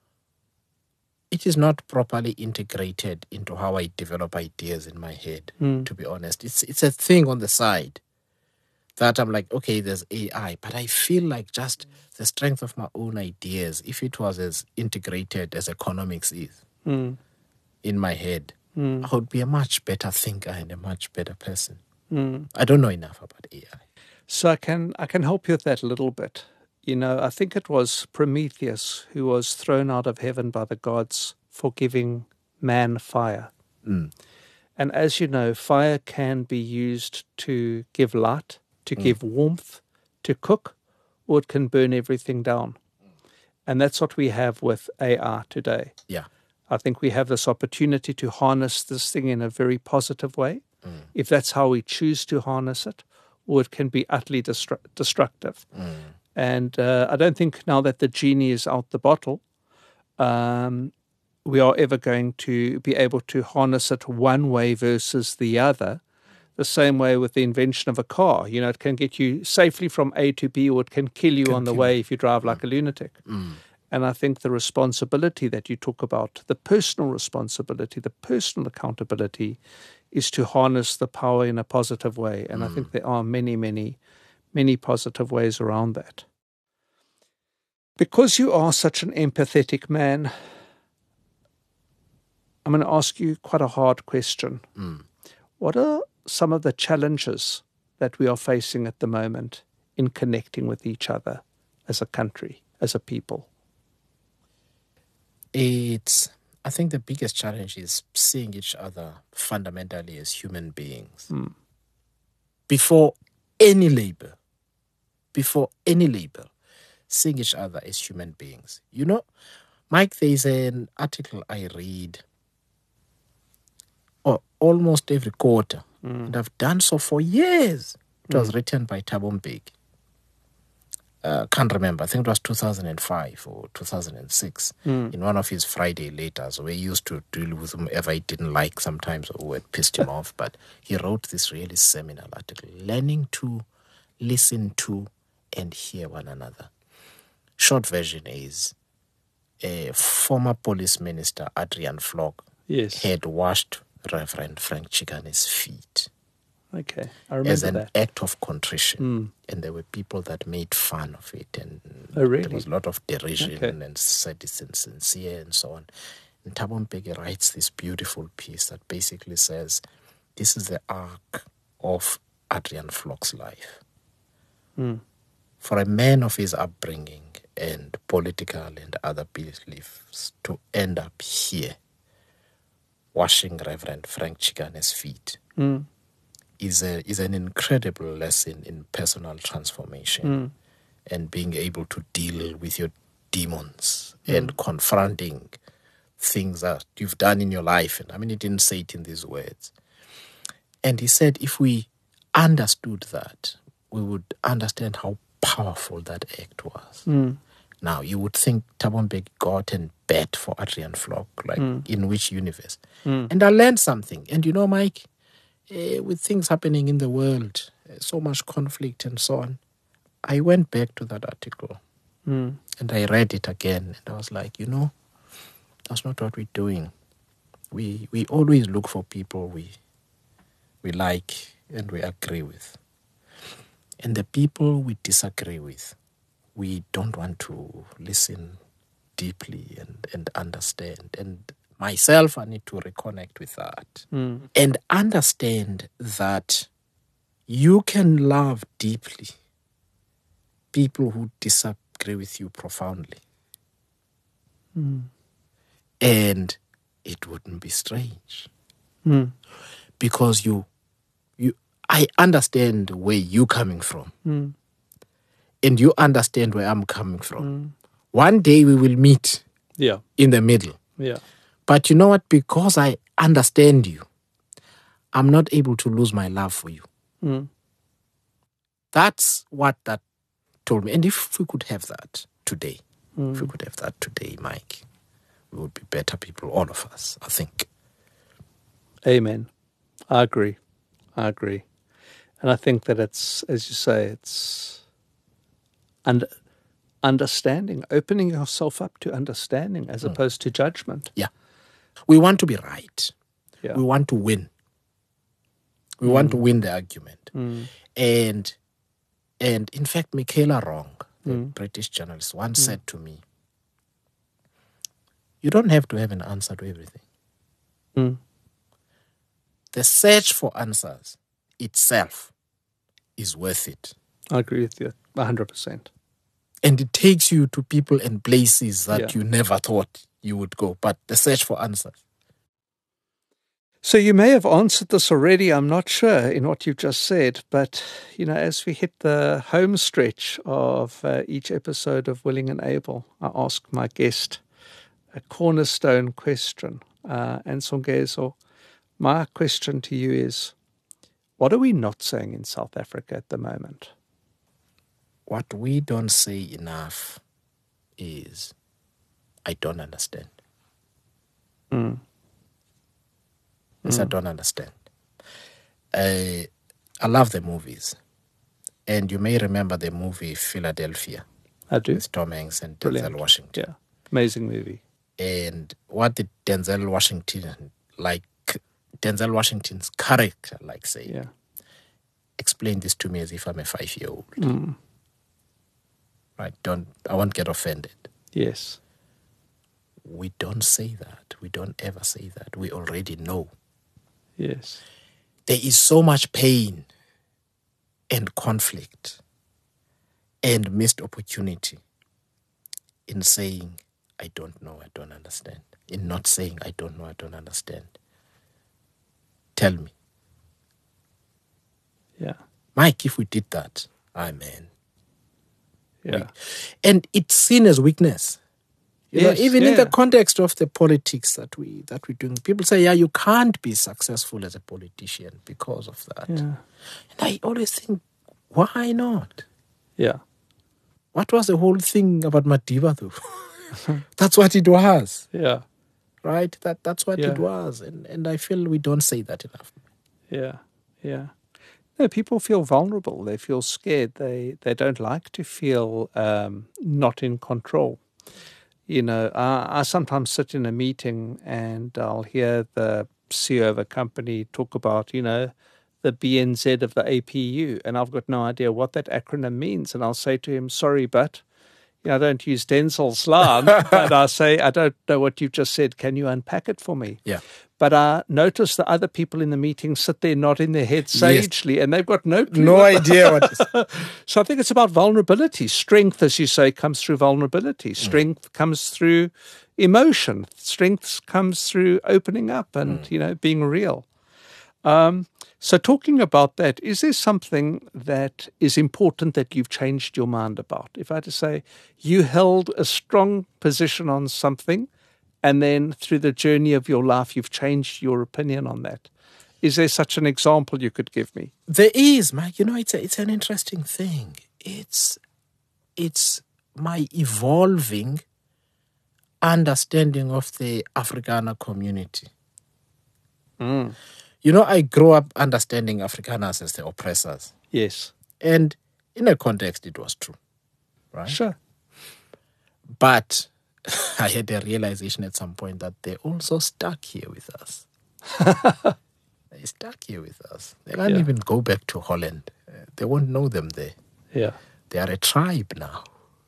[SPEAKER 1] it is not properly integrated into how I develop ideas in my head, to be honest. It's a thing on the side that I'm like, okay, there's AI, but I feel like just the strength of my own ideas, if it was as integrated as economics is in my head, I would be a much better thinker and a much better person. I don't know enough about AI.
[SPEAKER 2] So I can help you with that a little bit. I think it was Prometheus who was thrown out of heaven by the gods for giving man fire. And as you know, fire can be used to give light, to give warmth, to cook, or it can burn everything down. And that's what we have with AI today.
[SPEAKER 1] Yeah.
[SPEAKER 2] I think we have this opportunity to harness this thing in a very positive way, if that's how we choose to harness it, or it can be utterly destructive. And I don't think now that the genie is out the bottle, we are ever going to be able to harness it one way versus the other. The same way with the invention of a car. It can get you safely from A to B, or it can kill you on the way if you drive like a lunatic. And I think the responsibility that you talk about, the personal responsibility, the personal accountability, is to harness the power in a positive way. And I think there are many, many, many positive ways around that. Because you are such an empathetic man, I'm going to ask you quite a hard question. What are some of the challenges that we are facing at the moment in connecting with each other as a country, as a people?
[SPEAKER 1] I think the biggest challenge is seeing each other fundamentally as human beings. Before any label, seeing each other as human beings. Mike, there's an article I read almost every quarter, and I've done so for years. It was written by Thabo Mbeki. Can't remember. I think it was 2005 or 2006 in one of his Friday letters. We used to deal with whomever he didn't like sometimes or who had pissed him off. But he wrote this really seminal article, Learning to Listen to and Hear One Another. Short version is former police minister Adrian Flock had washed Reverend Frank Chikane's feet.
[SPEAKER 2] Okay, I remember
[SPEAKER 1] as an
[SPEAKER 2] that.
[SPEAKER 1] act of contrition. And there were people that made fun of it. And
[SPEAKER 2] really?
[SPEAKER 1] There was a lot of derision and said it's insincere and so on. And Thabo Mbeki writes this beautiful piece that basically says, this is the arc of Adrian Flock's life. For a man of his upbringing and political and other beliefs to end up here, washing Reverend Frank Chikane's feet, is an incredible lesson in personal transformation and being able to deal with your demons and confronting things that you've done in your life. And he didn't say it in these words. And he said if we understood that, we would understand how powerful that act was. Now, you would think Thabo Mbeki got and bet for Adrian Flock, like in which universe? And I learned something. And you know, Mike, with things happening in the world, so much conflict and so on, I went back to that article and I read it again. And I was like, you know, that's not what we're doing. We always look for people we like and we agree with. And the people we disagree with, we don't want to listen deeply and understand. And myself, I need to reconnect with that and understand that you can love deeply people who disagree with you profoundly. And it wouldn't be strange because I understand where you're coming from. And you understand where I'm coming from. One day we will meet in the middle. But you know what? Because I understand you, I'm not able to lose my love for you. That's what that told me. And if we could have that today, Mike, we would be better people, all of us, I think.
[SPEAKER 2] Amen. I agree. And I think that it's, as you say, it's understanding, opening yourself up to understanding as opposed to judgment.
[SPEAKER 1] Yeah. We want to be right.
[SPEAKER 2] Yeah.
[SPEAKER 1] We want to win. We want to win the argument. And in fact, Michaela Wrong, the British journalist, once said to me, you don't have to have an answer to everything. The search for answers itself is worth it.
[SPEAKER 2] I agree with you 100%.
[SPEAKER 1] And it takes you to people and places that you never thought you would go. But the search for answers.
[SPEAKER 2] So you may have answered this already, I'm not sure, in what you've just said. But, you know, as we hit the home stretch of each episode of Willing and Able, I ask my guest a cornerstone question. And Songezo, my question to you is, what are we not saying in South Africa at the moment?
[SPEAKER 1] What we don't say enough is, I don't understand. Yes, I don't understand. I love the movies. And you may remember the movie Philadelphia.
[SPEAKER 2] I do.
[SPEAKER 1] With Tom Hanks and
[SPEAKER 2] Brilliant.
[SPEAKER 1] Denzel Washington.
[SPEAKER 2] Yeah, amazing movie.
[SPEAKER 1] And what did Denzel Washington's character say?
[SPEAKER 2] Yeah.
[SPEAKER 1] Explain this to me as if I'm a 5-year-old. Right? I won't get offended.
[SPEAKER 2] Yes.
[SPEAKER 1] We don't say that. We don't ever say that. We already know.
[SPEAKER 2] Yes.
[SPEAKER 1] There is so much pain and conflict and missed opportunity in saying, I don't know, I don't understand. In not saying, I don't know, I don't understand. Tell me.
[SPEAKER 2] Yeah.
[SPEAKER 1] Mike, if we did that, amen.
[SPEAKER 2] Yeah.
[SPEAKER 1] And it's seen as weakness. You know, even in the context of the politics that we're doing, people say, yeah, you can't be successful as a politician because of that.
[SPEAKER 2] Yeah.
[SPEAKER 1] And I always think, why not?
[SPEAKER 2] Yeah.
[SPEAKER 1] What was the whole thing about Madiba, though? That's what it was.
[SPEAKER 2] Yeah.
[SPEAKER 1] Right? That's what it was. And I feel we don't say that enough.
[SPEAKER 2] Yeah. Yeah. No, people feel vulnerable. They feel scared. They don't like to feel not in control. You know, I sometimes sit in a meeting and I'll hear the CEO of a company talk about, you know, the BNZ of the APU, and I've got no idea what that acronym means. And I'll say to him, sorry, but, you know, I don't use Denzel's line, but I say, I don't know what you've just said. Can you unpack it for me?
[SPEAKER 1] Yeah.
[SPEAKER 2] But I notice the other people in the meeting sit there nodding their heads sagely, and they've got no clue.
[SPEAKER 1] No idea what it is.
[SPEAKER 2] So I think it's about vulnerability. Strength, as you say, comes through vulnerability. Strength comes through emotion. Strength comes through opening up and, you know, being real. So talking about that, is there something that is important that you've changed your mind about? If I had to say, you held a strong position on something, and then through the journey of your life, you've changed your opinion on that. Is there such an example you could give me?
[SPEAKER 1] There is, Mike. It's an interesting thing. It's my evolving understanding of the Afrikaner community. I grew up understanding Afrikaners as the oppressors.
[SPEAKER 2] Yes.
[SPEAKER 1] And in a context, it was true. Right?
[SPEAKER 2] Sure.
[SPEAKER 1] But I had a realization at some point that they're also stuck here with us. They're stuck here with us. They can't even go back to Holland. They won't know them there.
[SPEAKER 2] Yeah.
[SPEAKER 1] They are a tribe now.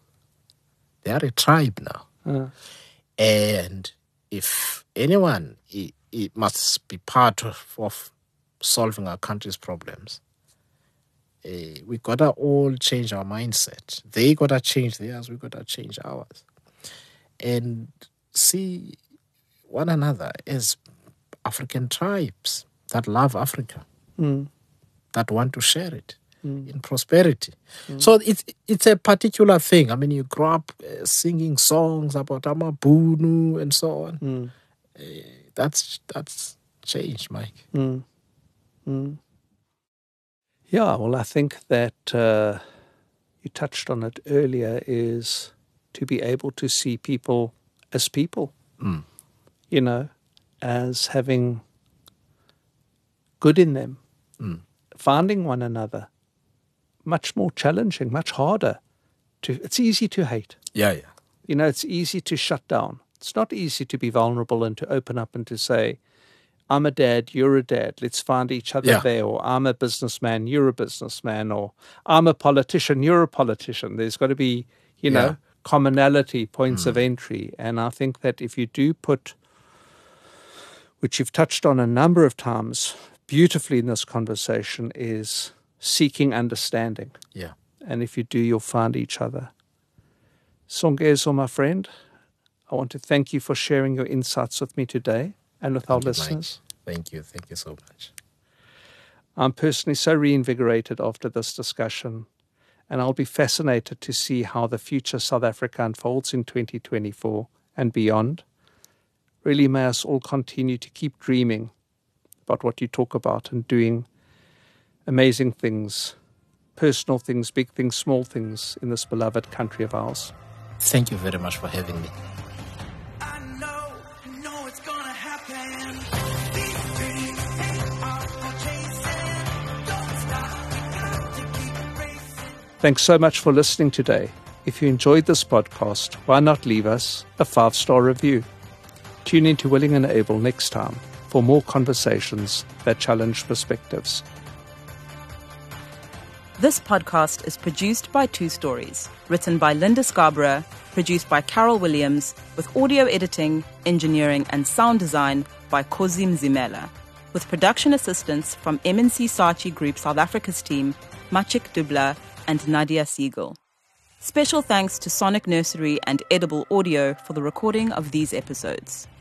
[SPEAKER 1] And if anyone, it must be part of solving our country's problems. We gotta all change our mindset. They gotta change theirs. We gotta change ours, and see one another as African tribes that love Africa, that want to share it in prosperity. So it's a particular thing. I mean, you grow up singing songs about Amabunu and so on. That's change, Mike.
[SPEAKER 2] Yeah, well, I think that you touched on it earlier, is to be able to see people as people, as having good in them, finding one another. Much more challenging, much harder. It's easy to hate.
[SPEAKER 1] Yeah.
[SPEAKER 2] It's easy to shut down. It's not easy to be vulnerable and to open up and to say, I'm a dad, you're a dad, let's find each other there. Or I'm a businessman, you're a businessman. Or I'm a politician, you're a politician. There's got to be, commonality, points of entry. And I think that if you do put, which you've touched on a number of times beautifully in this conversation, is seeking understanding.
[SPEAKER 1] Yeah.
[SPEAKER 2] And if you do, you'll find each other. Songezo, my friend, I want to thank you for sharing your insights with me today and with our listeners.
[SPEAKER 1] Thank you. Thank you so much.
[SPEAKER 2] I'm personally so reinvigorated after this discussion, and I'll be fascinated to see how the future South Africa unfolds in 2024 and beyond. Really, may us all continue to keep dreaming about what you talk about and doing amazing things, personal things, big things, small things in this beloved country of ours.
[SPEAKER 1] Thank you very much for having me.
[SPEAKER 4] I know it's gonna happen. These dreams are for chasing. Don't stop, we got to keep racing.
[SPEAKER 2] Thanks so much for listening today. If you enjoyed this podcast, why not leave us a 5-star review? Tune in to Willing and Able next time for more conversations that challenge perspectives.
[SPEAKER 3] This podcast is produced by Two Stories, written by Linda Scarborough, produced by Carol Williams, with audio editing, engineering, and sound design by Kozi Mzimela, with production assistance from MNC Saatchi Group South Africa's team, Machik Dubla and Nadia Siegel. Special thanks to Sonic Nursery and Edible Audio for the recording of these episodes.